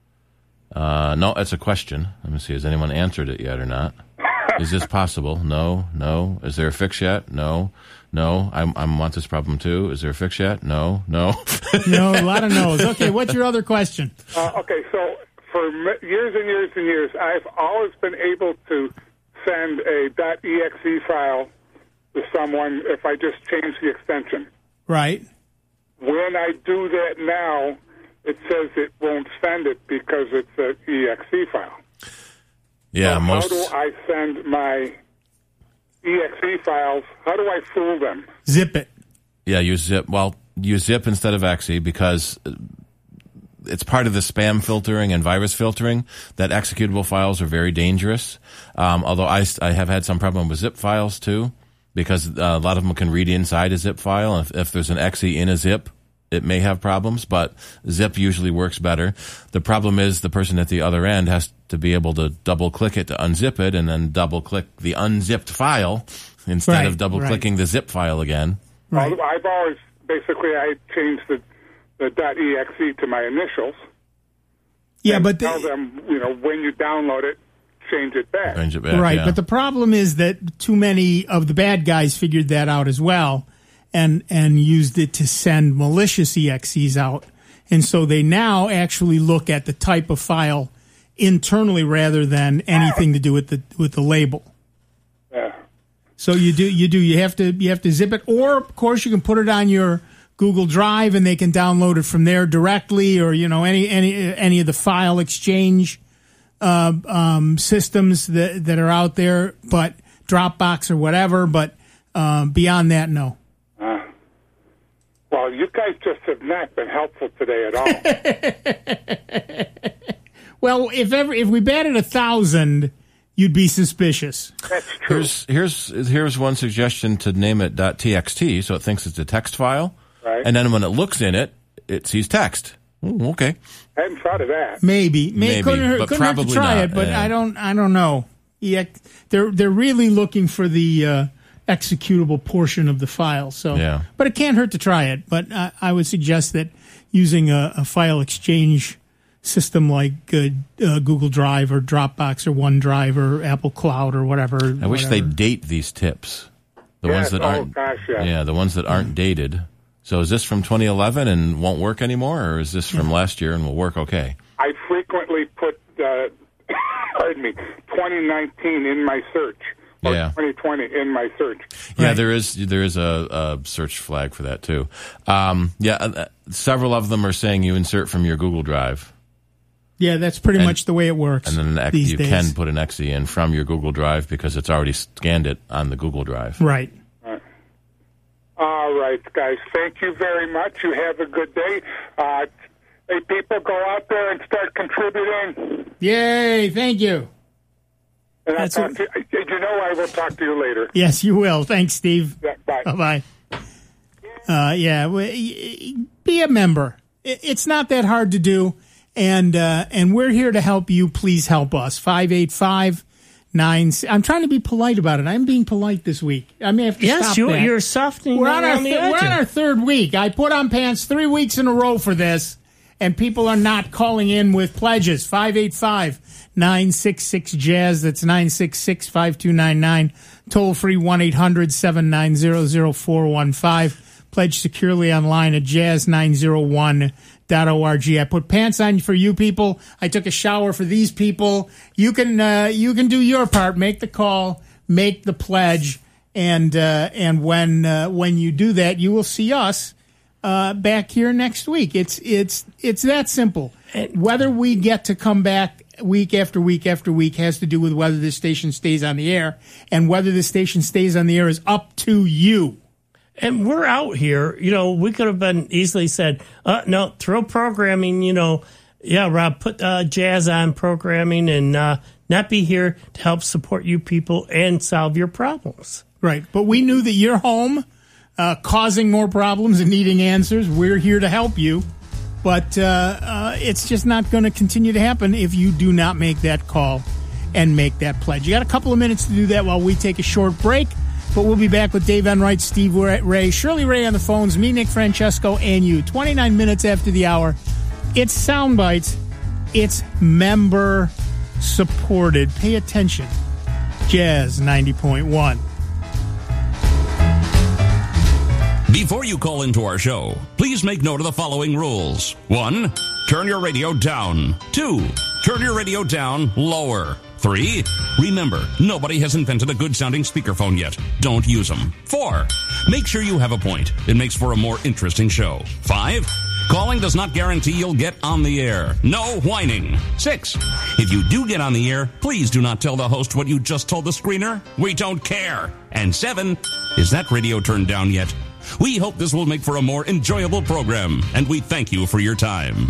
Uh, no, that's a question. Let me see. Has anyone answered it yet or not? Is this possible? No. No. Is there a fix yet? No. No. I, I want this problem too. Is there a fix yet? No. No. No, a lot of no's. Okay, what's your other question? Uh, okay, so for m- years and years and years, I've always been able to send a .exe file to someone if I just change the extension. Right. When I do that now, it says it won't send it because it's an E X E file. Yeah, so most. How do I send my E X E files? How do I fool them? Zip it. Yeah, use zip. Well, use zip instead of exe because it's part of the spam filtering and virus filtering that executable files are very dangerous. Um, although I, I have had some problem with zip files too, because uh, a lot of them can read inside a zip file. And if, if there's an exe in a zip, it may have problems, but zip usually works better. The problem is the person at the other end has to be able to double click it to unzip it and then double click the unzipped file instead Right, of double clicking right. the zip file again. Right. I've always, basically, I changed the, the .exe to my initials. Yeah, but Tell the, them, you know, when you download it, change it back. Change it back, right, yeah. but the problem is that too many of the bad guys figured that out as well and and used it to send malicious E X Es out. And so they now actually look at the type of file internally rather than anything to do with the with the label. Yeah. So you do you do you have to you have to zip it, or of course you can put it on your Google Drive and they can download it from there directly, or you know any any any of the file exchange uh, um, systems that that are out there, but Dropbox or whatever. But uh, beyond that, no. Uh, guys just have not been helpful today at all. Well, if ever if we batted a thousand, you'd be suspicious. That's true. Here's here's here's one suggestion to name it .txt, so it thinks it's a text file, Right. and then when it looks in it, it sees text. Ooh, okay, I hadn't thought of that. Maybe, Maybe. Maybe, couldn't hurt, but couldn't hurt to probably try not, it, but yeah. I don't I don't know. Yeah, they're they're really looking for the uh, executable portion of the file. So, Yeah. but it can't hurt to try it. But I, I would suggest that using a, a file exchange system like uh, uh, Google Drive or Dropbox or OneDrive or Apple Cloud or whatever. I wish whatever. they'd date these tips. The Yes, ones that oh, aren't, gosh, yeah. the ones that aren't dated. So is this from twenty eleven and won't work anymore, or is this from last year and will work okay? I frequently put, uh, pardon me, twenty nineteen in my search, or Yeah. twenty twenty in my search. Yeah, there is there is a, a search flag for that too. Um, yeah, uh, several of them are saying you insert from your Google Drive. Yeah, that's pretty And- much the way it works. And then an X, these you days. can put an X E in from your Google Drive because it's already scanned it on the Google Drive. Right. All right, guys. Thank you very much. You have a good day. Uh, hey, people, go out there and start contributing. Yay! Thank you. And I'll That's talk to you, you know I will talk to you later. Yes, you will. Thanks, Steve. Yeah, bye. Bye-bye. Uh, yeah, w- be a member. I- It's not that hard to do, and uh, and we're here to help you. Please help us. five eight five nine I'm trying to be polite about it. I'm being polite this week. I may have to Yes, stop you, that. you're softening We're on, our around the th- we're on edges. our third week. I put on pants three weeks in a row for this, and people are not calling in with pledges. five eight five nine six six jazz. That's nine six six, five two nine nine. Toll free one eight hundred seven nine zero zero four one five. Pledge securely online at jazz nine oh one dot org. I put pants on for you people. I took a shower for these people. You can uh, you can do your part. Make the call. Make the pledge. And uh, and when uh, when you do that, you will see us uh, back here next week. It's it's it's that simple. Whether we get to come back week after week after week has to do with whether this station stays on the air, and whether the station stays on the air is up to you. And we're out here, you know, we could have been easily said, uh, no, throw programming, you know, yeah, Rob, put uh, jazz on programming and uh, not be here to help support you people and solve your problems. Right. But we knew that you're home, uh, causing more problems and needing answers. We're here to help you. But uh, uh, it's just not going to continue to happen if you do not make that call and make that pledge. You got a couple of minutes to do that while we take a short break. But we'll be back with Dave Enright, Steve Ray, Shirley Ray on the phones, me, Nick Francesco, and you. twenty-nine minutes after the hour. It's Sound Bites. It's member supported. Pay attention. Jazz ninety point one. Before you call into our show, please make note of the following rules. One, turn your radio down. Two, turn your radio down lower. Three, remember, nobody has invented a good-sounding speakerphone yet. Don't use them. Four, make sure you have a point. It makes for a more interesting show. Five, calling does not guarantee you'll get on the air. No whining. Six, if you do get on the air, please do not tell the host what you just told the screener. We don't care. And seven, is that radio turned down yet? We hope this will make for a more enjoyable program, and we thank you for your time.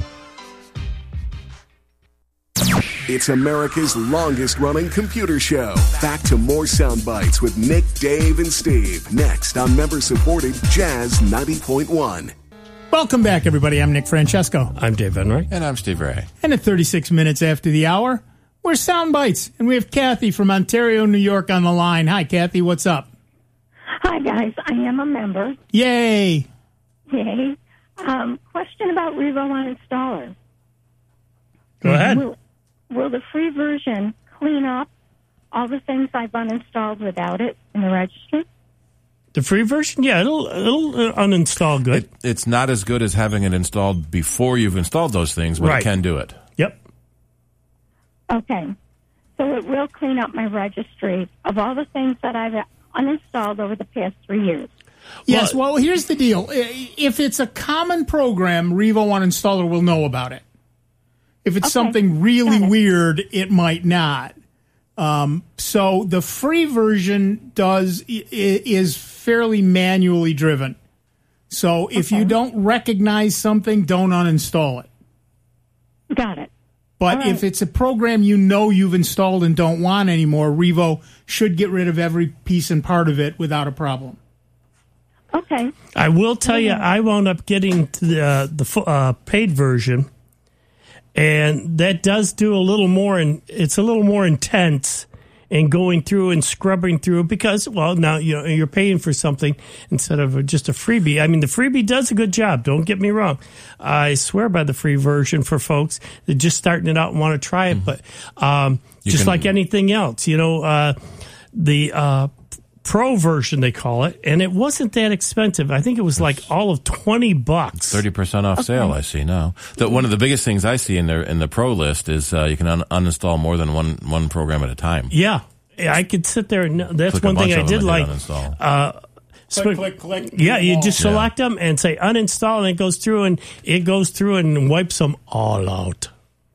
It's America's longest-running computer show. Back to more Sound Bites with Nick, Dave, and Steve. Next on member-supported Jazz ninety point one. Welcome back, everybody. I'm Nick Francesco. I'm Dave Enright. And I'm Steve Ray. And at thirty-six minutes after the hour, we're Sound Bites. And we have Kathy from Ontario, New York on the line. Hi, Kathy. What's up? Hi, guys. I am a member. Yay. Yay. Um, question about Revo Uninstaller. Go ahead. Will, will the free version clean up all the things I've uninstalled without it in the registry? The free version? Yeah, it'll, it'll uh, uninstall good. It, it's not as good as having it installed before you've installed those things, but Right. it can do it. Yep. Okay. So it will clean up my registry of all the things that I've uninstalled over the past three years. Yes, well, here's the deal. If it's a common program, Revo Uninstaller will know about it. If it's Okay. something really weird, it might not. Um, so the free version does i- is fairly manually driven. So if you don't recognize something, don't uninstall it. Got it. But right. if it's a program you know you've installed and don't want anymore, Revo should get rid of every piece and part of it without a problem. Okay. I will tell you, I wound up getting to the, uh, the uh, paid version, and that does do a little more, and it's a little more intense in going through and scrubbing through it because, well, now you know, you're paying for something instead of just a freebie. I mean, the freebie does a good job. Don't get me wrong. I swear by the free version for folks that are just starting it out and want to try it. Mm-hmm. But um, just can, like anything else, you know, uh, the uh, Pro version, they call it, and it wasn't that expensive. I think it was like all of twenty bucks. thirty percent off sale, I see now. The, one of the biggest things I see in the, in the Pro list is uh, you can un- uninstall more than one, one program at a time. Yeah. I could sit there and that's click one thing I did like. Uh, click, click, click. Yeah, you just select yeah. them and say uninstall, and it goes through and it goes through and wipes them all out.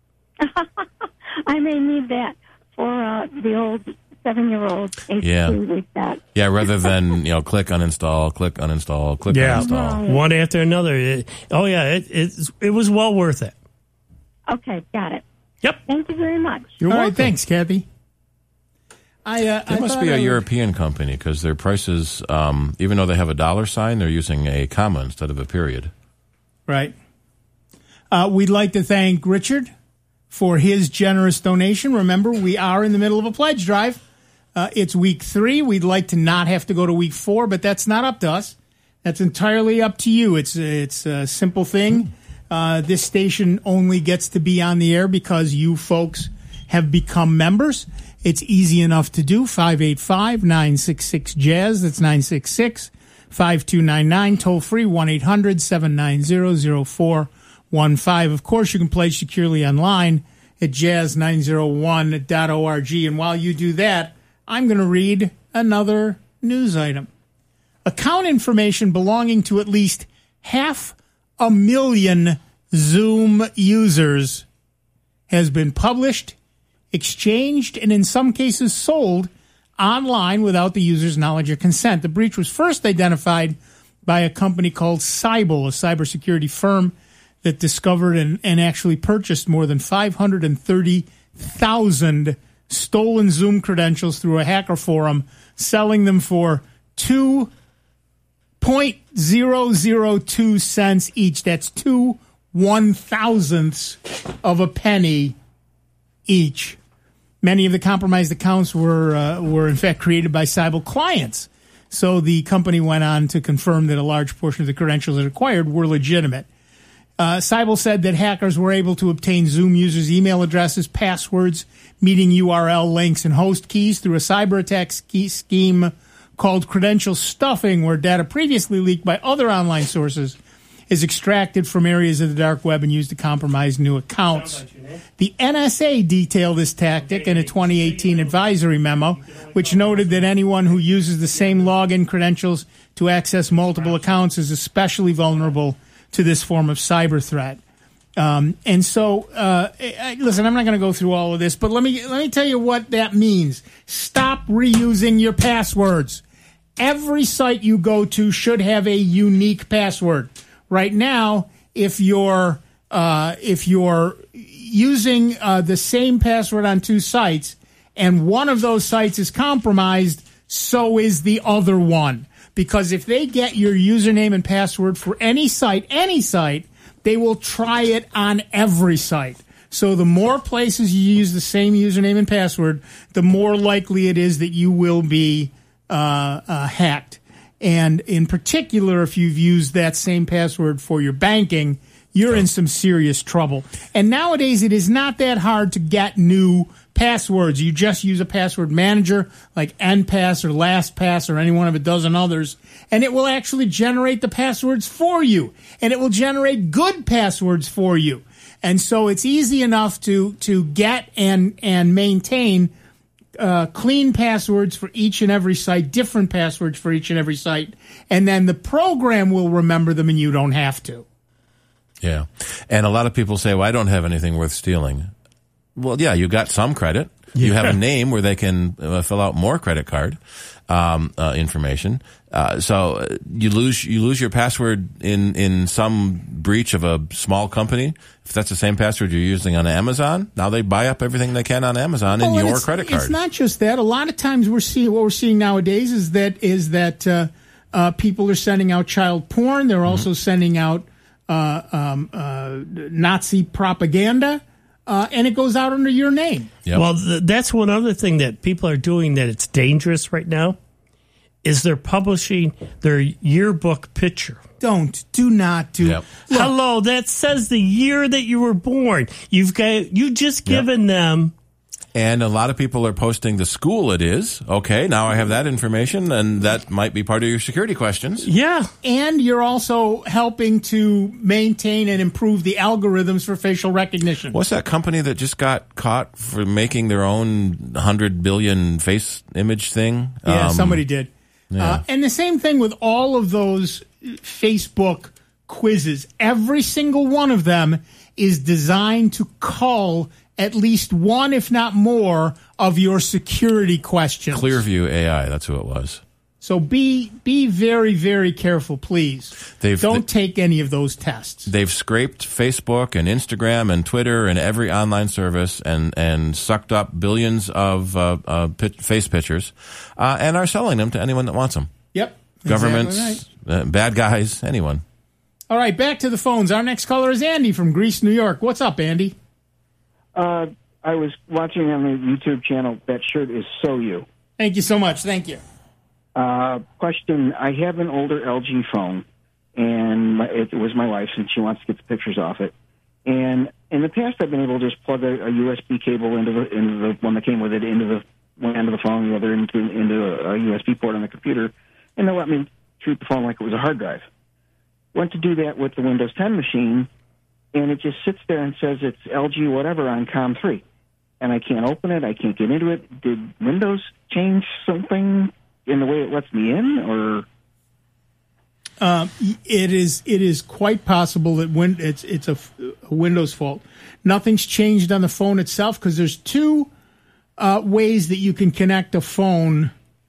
I may need that for uh, the old seven-year-old H P yeah. reset. Yeah, rather than, you know, click uninstall, click uninstall, click yeah. uninstall. Right. One after another. It, oh, yeah, it, it, it was well worth it. Okay, got it. Yep. Thank you very much. You're All welcome. Right, thanks, Kathy. I, uh, it I must be a would... European company because their prices, um, even though they have a dollar sign, they're using a comma instead of a period. Right. Uh, we'd like to thank Richard for his generous donation. Remember, we are in the middle of a pledge drive. Uh, it's week three. We'd like to not have to go to week four, but that's not up to us. That's entirely up to you. It's it's a simple thing. Uh, this station only gets to be on the air because you folks have become members. It's easy enough to do. five eight five, nine six six, jazz. That's nine six six, five two nine nine. Toll free, one eight hundred, seven nine zero, zero four one five. Of course, you can play securely online at jazz nine oh one dot org. And while you do that, I'm going to read another news item. Account information belonging to at least half a million Zoom users has been published, exchanged, and in some cases sold online without the user's knowledge or consent. The breach was first identified by a company called Cyble, a cybersecurity firm that discovered and, and actually purchased more than five hundred thirty thousand stolen Zoom credentials through a hacker forum, selling them for two point zero zero two cents each. That's two one thousandths of a penny each. Many of the compromised accounts were uh, were in fact created by Cyble clients. So the company went on to confirm that a large portion of the credentials it acquired were legitimate. Uh, Cyble said that hackers were able to obtain Zoom users' email addresses, passwords, meeting U R L links, and host keys through a cyber attack ski- scheme called credential stuffing, where data previously leaked by other online sources is extracted from areas of the dark web and used to compromise new accounts. The N S A detailed this tactic in a twenty eighteen advisory memo, which noted that anyone who uses the same login credentials to access multiple accounts is especially vulnerable to this form of cyber threat. Um, and so, uh, I, listen, I'm not going to go through all of this, but let me let me tell you what that means. Stop reusing your passwords. Every site you go to should have a unique password. Right now, if you're uh, if you're using uh, the same password on two sites and one of those sites is compromised, so is the other one. Because if they get your username and password for any site, any site, they will try it on every site. So the more places you use the same username and password, the more likely it is that you will be uh, uh, hacked. And in particular, if you've used that same password for your banking, you're in some serious trouble. And nowadays, it is not that hard to get new passwords. You just use a password manager like N Pass or LastPass or any one of a dozen others, and it will actually generate the passwords for you. And it will generate good passwords for you. And so it's easy enough to to get and and maintain uh, clean passwords for each and every site, different passwords for each and every site, and then the program will remember them and you don't have to. Yeah. And a lot of people say, well, I don't have anything worth stealing. Well, yeah, you got some credit. You Yeah. have a name where they can uh, fill out more credit card um, uh, information. Uh, so uh, you lose you lose your password in, in some breach of a small company. If that's the same password you're using on Amazon, now they buy up everything they can on Amazon in Oh, and your it's- credit card. It's not just that. A lot of times we're seeing what we're seeing nowadays is that is that uh, uh, people are sending out child porn. They're also sending out uh, um, uh, Nazi propaganda, uh, and it goes out under your name. Well, th- that's one other thing that people are doing that it's dangerous right now is they're publishing their yearbook picture. Don't. Do not do. Yep. Hello, that says the year that you were born. You've got you just Yep. given them. And a lot of people are posting the school it is. Okay, now I have that information, and that might be part of your security questions. Yeah. And you're also helping to maintain and improve the algorithms for facial recognition. What's that company that just got caught for making their own one hundred billion face image thing? Yeah, Um, somebody did. yeah. Uh, and the same thing with all of those Facebook quizzes. Every single one of them is designed to cull at least one, if not more, of your security questions. Clearview A I, that's who it was. So be be very, very careful, please. They've- Don't take any of those tests. They've scraped Facebook and Instagram and Twitter and every online service and, and sucked up billions of uh, uh, pit, face pictures uh, and are selling them to anyone that wants them. Yep. Governments, Exactly right. uh, bad guys, anyone. All right, back to the phones. Our next caller is Andy from Greece, New York. What's up, Andy? Uh, I was watching on the YouTube channel. That shirt is so you. Thank you so much. Thank you. Uh, question: I have an older L G phone, and my, it was my wife's, and she wants to get the pictures off it. And in the past, I've been able to just plug a, a U S B cable into the into the one that came with it into the one end of the phone, the other into into a, a U S B port on the computer, and they let me treat the phone like it was a hard drive. Went to do that with the Windows ten machine, and it just sits there and says it's L G whatever on COM three. And I can't open it. I can't get into it. Did Windows change something in the way it lets me in, or? Uh, it is it is quite possible that when it's it's a, a Windows fault. Nothing's changed on the phone itself because there's two uh, ways that you can connect a phone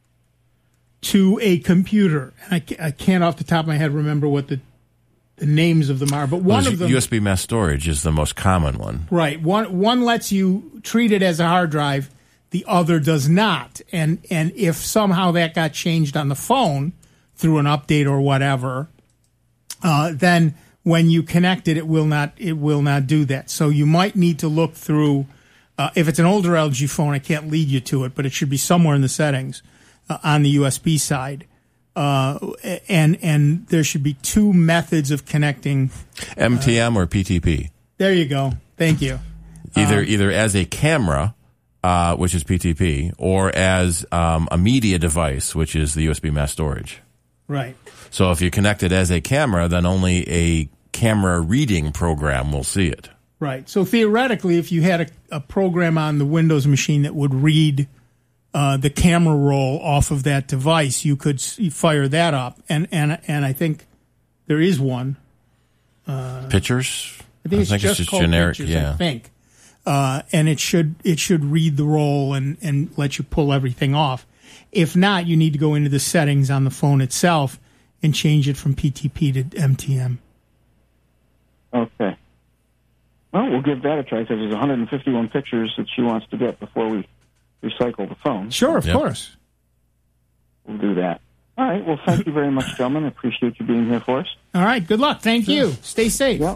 to a computer. And I, ca- I can't off the top of my head remember what the the names of them are, but one Well, of them U S B mass storage is the most common one. right one one lets you treat it as a hard drive, the other does not. And and if somehow that got changed on the phone through an update or whatever, uh, then when you connect it, it will not it will not do that. So you might need to look through. Uh, if it's an older L G phone, I can't lead you to it, but it should be somewhere in the settings uh, on the U S B side. Uh, and and there should be two methods of connecting. M T M or P T P. There you go. Thank you. Either Um, either as a camera, uh, which is P T P, or as um, a media device, which is the U S B mass storage. Right. So if you connect it as a camera, then only a camera reading program will see it. Right. So theoretically, if you had a, a program on the Windows machine that would read uh, the camera roll off of that device, you could s- fire that up. And and and I think there is one. Uh, Pictures? I think it's it's just, just called generic. Pictures, Yeah. I think. Uh, and it should it should read the roll and, and let you pull everything off. If not, you need to go into the settings on the phone itself and change it from P T P to M T M. Okay. Well, we'll give that a try because there's one hundred fifty-one pictures that she wants to get before we recycle the phone. Sure, of Yep. course. We'll do that. All right. Well, thank you very much, gentlemen. I appreciate you being here for us. All right. Good luck. Thank you. Stay safe. Yep.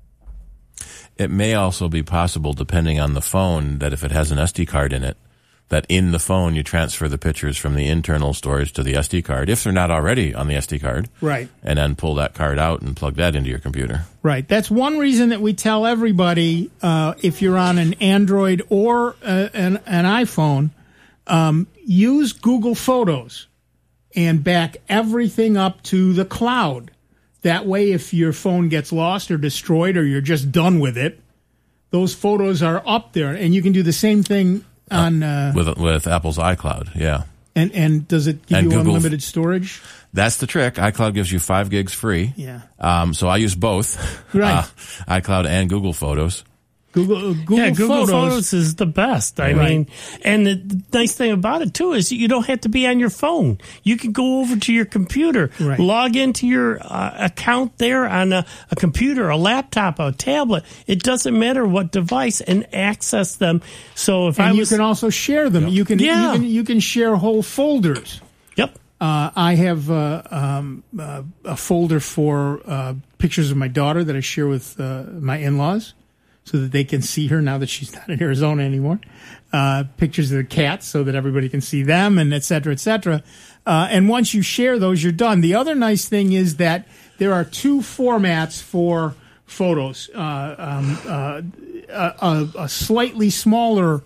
It may also be possible, depending on the phone, that if it has an S D card in it, that in the phone you transfer the pictures from the internal storage to the S D card, if they're not already on the S D card. Right. And then pull that card out and plug that into your computer. Right. That's one reason that we tell everybody uh, if you're on an Android or uh, an, an iPhone, um, use Google Photos and back everything up to the cloud. That way, if your phone gets lost or destroyed or you're just done with it, those photos are up there. And you can do the same thing on... Uh, With with Apple's iCloud, yeah. and, and does it give And you Google- unlimited storage? That's the trick. iCloud gives you five gigs free. Yeah. Um, so I use both. Right. Uh, iCloud and Google Photos. Google Google, yeah, Google Photos. Photos is the best. I Right. mean, and the nice thing about it too is you don't have to be on your phone. You can go over to your computer, Right. log into your uh, account there on a, a computer, a laptop, a tablet. It doesn't matter what device, and access them. So if and I you was, can also share them. You can Yeah. you can you can share whole folders. Yep. Uh, I have uh, um, uh, a folder for uh, pictures of my daughter that I share with uh, my in-laws, so that they can see her now that she's not in Arizona anymore. Uh, pictures of the cats so that everybody can see them, and et cetera, et cetera. Uh, and once you share those, you're done. The other nice thing is that there are two formats for photos. Uh, um, uh, a, a, a slightly smaller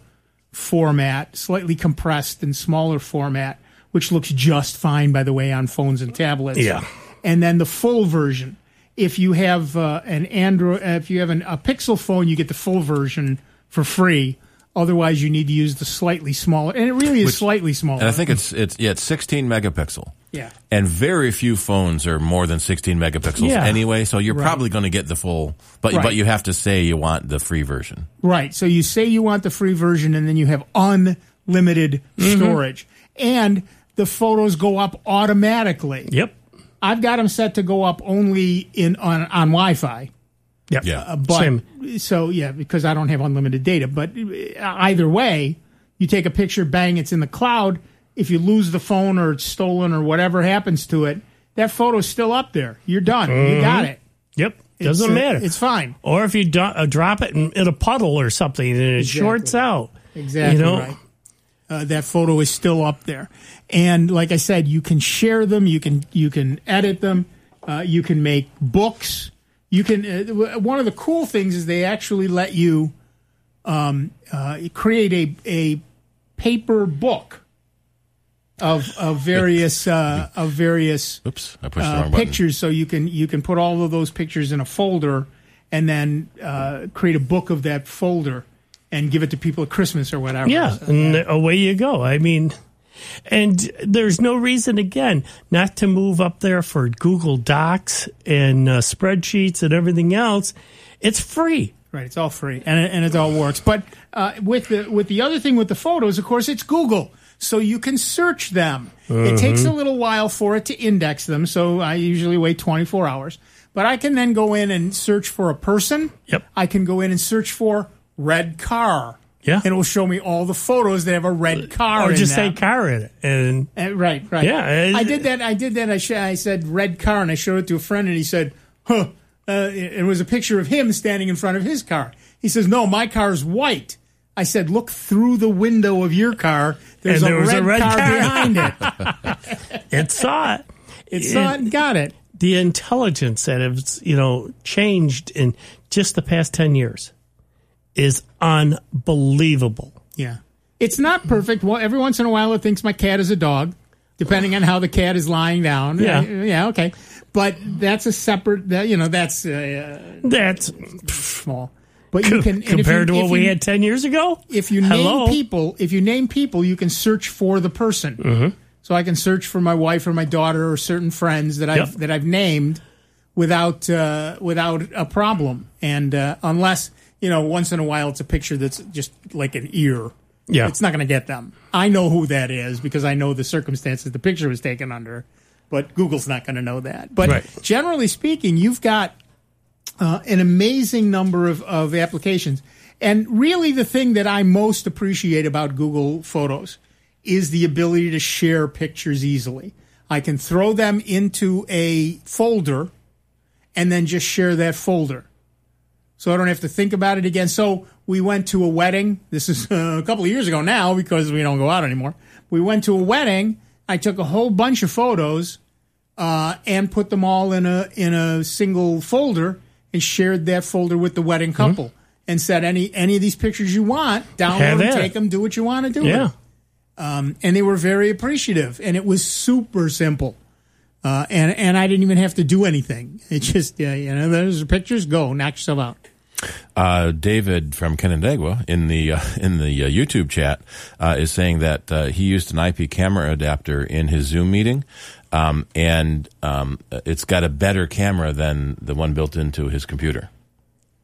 format, slightly compressed and smaller format, which looks just fine, by the way, on phones and tablets. Yeah. And then the full version. If you have uh, an Android, uh, if you have an, a Pixel phone, you get the full version for free. Otherwise, you need to use the slightly smaller, and it really is Which- slightly smaller. And I think it's it's yeah, it's sixteen megapixel. Yeah. And very few phones are more than sixteen megapixels Yeah. anyway, so you're Right. probably going to get the full, but Right. but you have to say you want the free version. Right. So you say you want the free version, and then you have unlimited Mm-hmm. storage, and the photos go up automatically. Yep. I've got them set to go up only in on on Wi-Fi. Yep. Yeah. Uh, but Same. so yeah, because I don't have unlimited data. But either way, you take a picture, bang, it's in the cloud. If you lose the phone or it's stolen or whatever happens to it, that photo's still up there. You're done. You got it. Yep. It's, Doesn't uh, matter. It's fine. Or if you do, uh, drop it in, in a puddle or something and it Exactly. shorts out. Exactly You know? right. Uh, that photo is still up there, and like I said, you can share them. You can you can edit them. Uh, you can make books. You can. Uh, one of the cool things is they actually let you um, uh, create a a paper book of of various uh, of various Oops, I pushed the uh, wrong button. pictures. So you can you can put all of those pictures in a folder, and then uh, create a book of that folder and give it to people at Christmas or whatever. Yeah, So, and away you go. I mean, and there's no reason, again, not to move up there for Google Docs and uh, spreadsheets and everything else. It's free. Right, it's all free, and it, and it all works. But uh, with the with the other thing with the photos, of course, it's Google, so you can search them. It takes a little while for it to index them, so I usually wait twenty-four hours. But I can then go in and search for a person. Yep. I can go in and search for red car. Yeah. And it will show me all the photos that have a red car Or in just say them. car in it. And Uh, right, right. Yeah, I it- did that. I did that. I, sh- I said red car, and I showed it to a friend, and he said, "Huh." Uh, it it was a picture of him standing in front of his car. He says, "No, my car's white." I said, "Look through the window of your car. There's And there a, was red a red car, car. behind it." it saw it. It saw it and got it. The intelligence that has, you know, changed in just the past ten years is unbelievable. Yeah, it's not perfect. Well, every once in a while, it thinks my cat is a dog, depending on how the cat is lying down. Yeah. Uh, yeah, okay. But that's a separate. That you know, that's uh, That's small. But you can and if compared you- to what if we you- had ten years ago. If you Hello? name people, if you name people, you can search for the person. Mm-hmm. So I can search for my wife or my daughter or certain friends that I've Yep. that I've named without uh, without a problem. And uh, unless you know, once in a while, it's a picture that's just like an ear. Yeah. It's not going to get them. I know who that is because I know the circumstances the picture was taken under. But Google's not going to know that. But Right. generally speaking, you've got uh, an amazing number of, of applications. And really the thing that I most appreciate about Google Photos is the ability to share pictures easily. I can throw them into a folder and then just share that folder. So I don't have to think about it again. So we went to a wedding. This is uh, a couple of years ago now because we don't go out anymore. We went to a wedding. I took a whole bunch of photos uh, and put them all in a in a single folder and shared that folder with the wedding couple and said, any any of these pictures you want, download Have them, at it. take them, do what you want to do. Yeah. with them. Um, and they were very appreciative, and it was super simple. Uh, and and I didn't even have to do anything. It just, uh, you know, there's the pictures, go, knock yourself out. Uh, David from Canandaigua in the uh, in the uh, YouTube chat uh, is saying that uh, he used an I P camera adapter in his Zoom meeting, um, and um, it's got a better camera than the one built into his computer.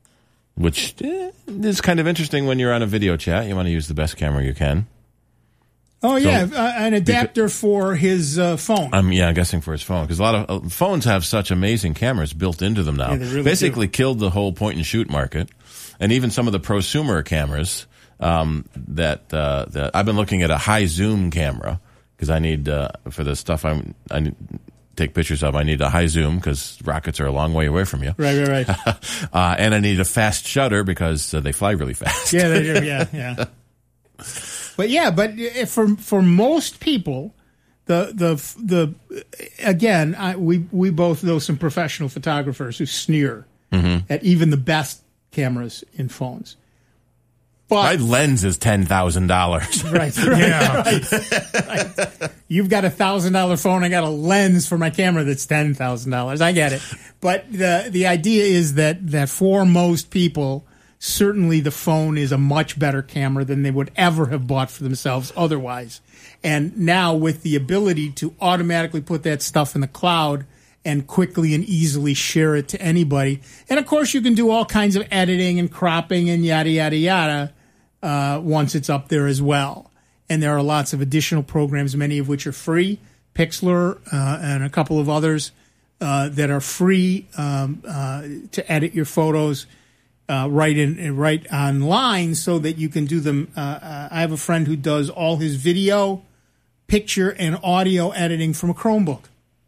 which eh, is kind of interesting when you're on a video chat. You want to use the best camera you can. Oh, yeah, So- uh, an adapter for his uh, phone. Um, yeah, I'm guessing for his phone because a lot of uh, phones have such amazing cameras built into them now. Yeah, they really Basically, killed the whole point and shoot market, and even some of the prosumer cameras. Um, that uh, that I've been looking at a high zoom camera because I need uh, for the stuff I'm I need, take pictures of. I need a high zoom because rockets are a long way away from you. Right, right, right. uh, and I need a fast shutter because uh, they fly really fast. Yeah, they do. Yeah, yeah. But yeah, but if for for most people, the the the again, I, we we both know some professional photographers who sneer Mhm. at even the best cameras in phones. My lens is ten thousand dollars. Right, right, right, right. You've got a thousand dollar phone. I got a lens for my camera that's ten thousand dollars. I get it, but the the idea is that that for most people, certainly the phone is a much better camera than they would ever have bought for themselves otherwise. And now with the ability to automatically put that stuff in the cloud and quickly and easily share it to anybody, and of course you can do all kinds of editing and cropping and yada yada yada. Uh, once it's up there as well. And there are lots of additional programs, many of which are free, Pixlr uh, and a couple of others uh, that are free um, uh, to edit your photos uh, right in right online so that you can do them. Uh, uh, I have a friend who does all his video, picture, and audio editing from a Chromebook.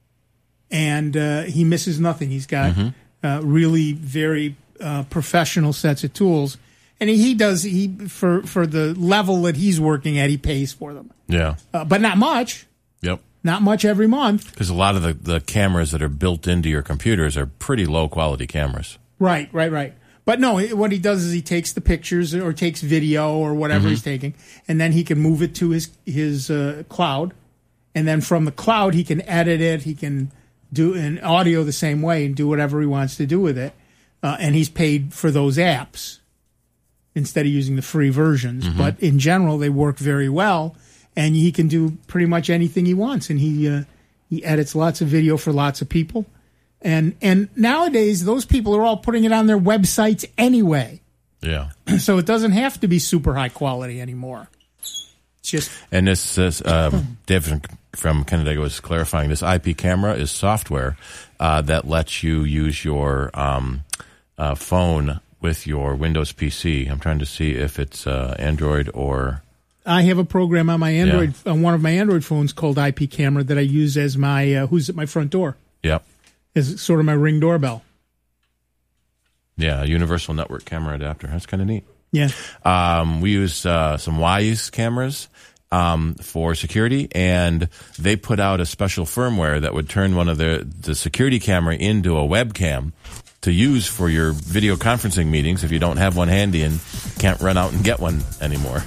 And uh, he misses nothing. He's got Mm-hmm. uh, really very uh, professional sets of tools. And he, he does he for for the level that he's working at, he pays for them, Yeah. uh, but not much, Yep. not much every month. Because a lot of the, the cameras that are built into your computers are pretty low quality cameras. Right, right, right. But no, he- what he does is he takes the pictures or takes video or whatever Mhm. he's taking, and then he can move it to his his uh, cloud, and then from the cloud he can edit it. He can do an audio the same way and do whatever he wants to do with it, uh, and he's paid for those apps instead of using the free versions. Mhm. But in general, they work very well, and he can do pretty much anything he wants. And he uh, he edits lots of video for lots of people, and and nowadays those people are all putting it on their websites anyway, Yeah. so it doesn't have to be super high quality anymore. It's just And this is, um, David from Canandaigua was clarifying this I P camera is software uh, that lets you use your um, uh, phone with your Windows P C. I'm trying to see if it's uh, Android or... I have a program on my Android on one of my Android phones called I P Camera that I use as my uh, who's at my front door, Yep. as sort of my Ring doorbell. Yeah, a universal network camera adapter. That's kind of neat. Yeah. Um, we use uh, some Wyze cameras um, for security, and they put out a special firmware that would turn one of the, the security camera into a webcam to use for your video conferencing meetings if you don't have one handy and can't run out and get one anymore.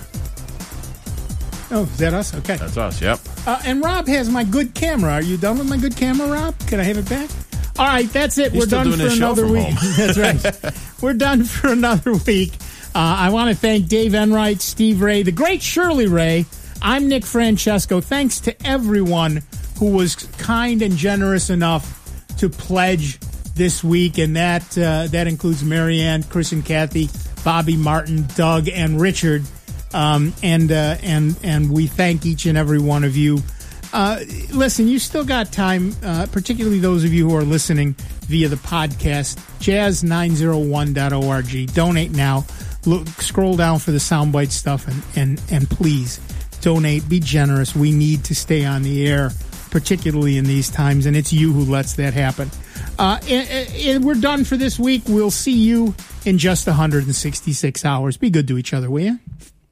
Oh, is that us? Okay. That's us, yep. Uh, and Rob has my good camera. Are you done with my good camera, Rob? Can I have it back? All right, that's it. He's We're still done doing for his show another from week. home. That's right. We're done for another week. Uh, I want to thank Dave Enright, Steve Ray, the great Shirley Ray. I'm Nick Francesco. Thanks to everyone who was kind and generous enough to pledge this week, and that uh, that includes Marianne, Chris and Kathy, Bobby, Martin, Doug, and Richard. Um, and uh, and and we thank each and every one of you. Uh, listen, you still got time, uh, particularly those of you who are listening via the podcast, jazz nine oh one dot org. Donate now. Look, scroll down for the soundbite stuff, and, and, and please donate. Be generous. We need to stay on the air, particularly in these times, and it's you who lets that happen. Uh, and, and we're done for this week. We'll see you in just one hundred sixty-six hours. Be good to each other, will you?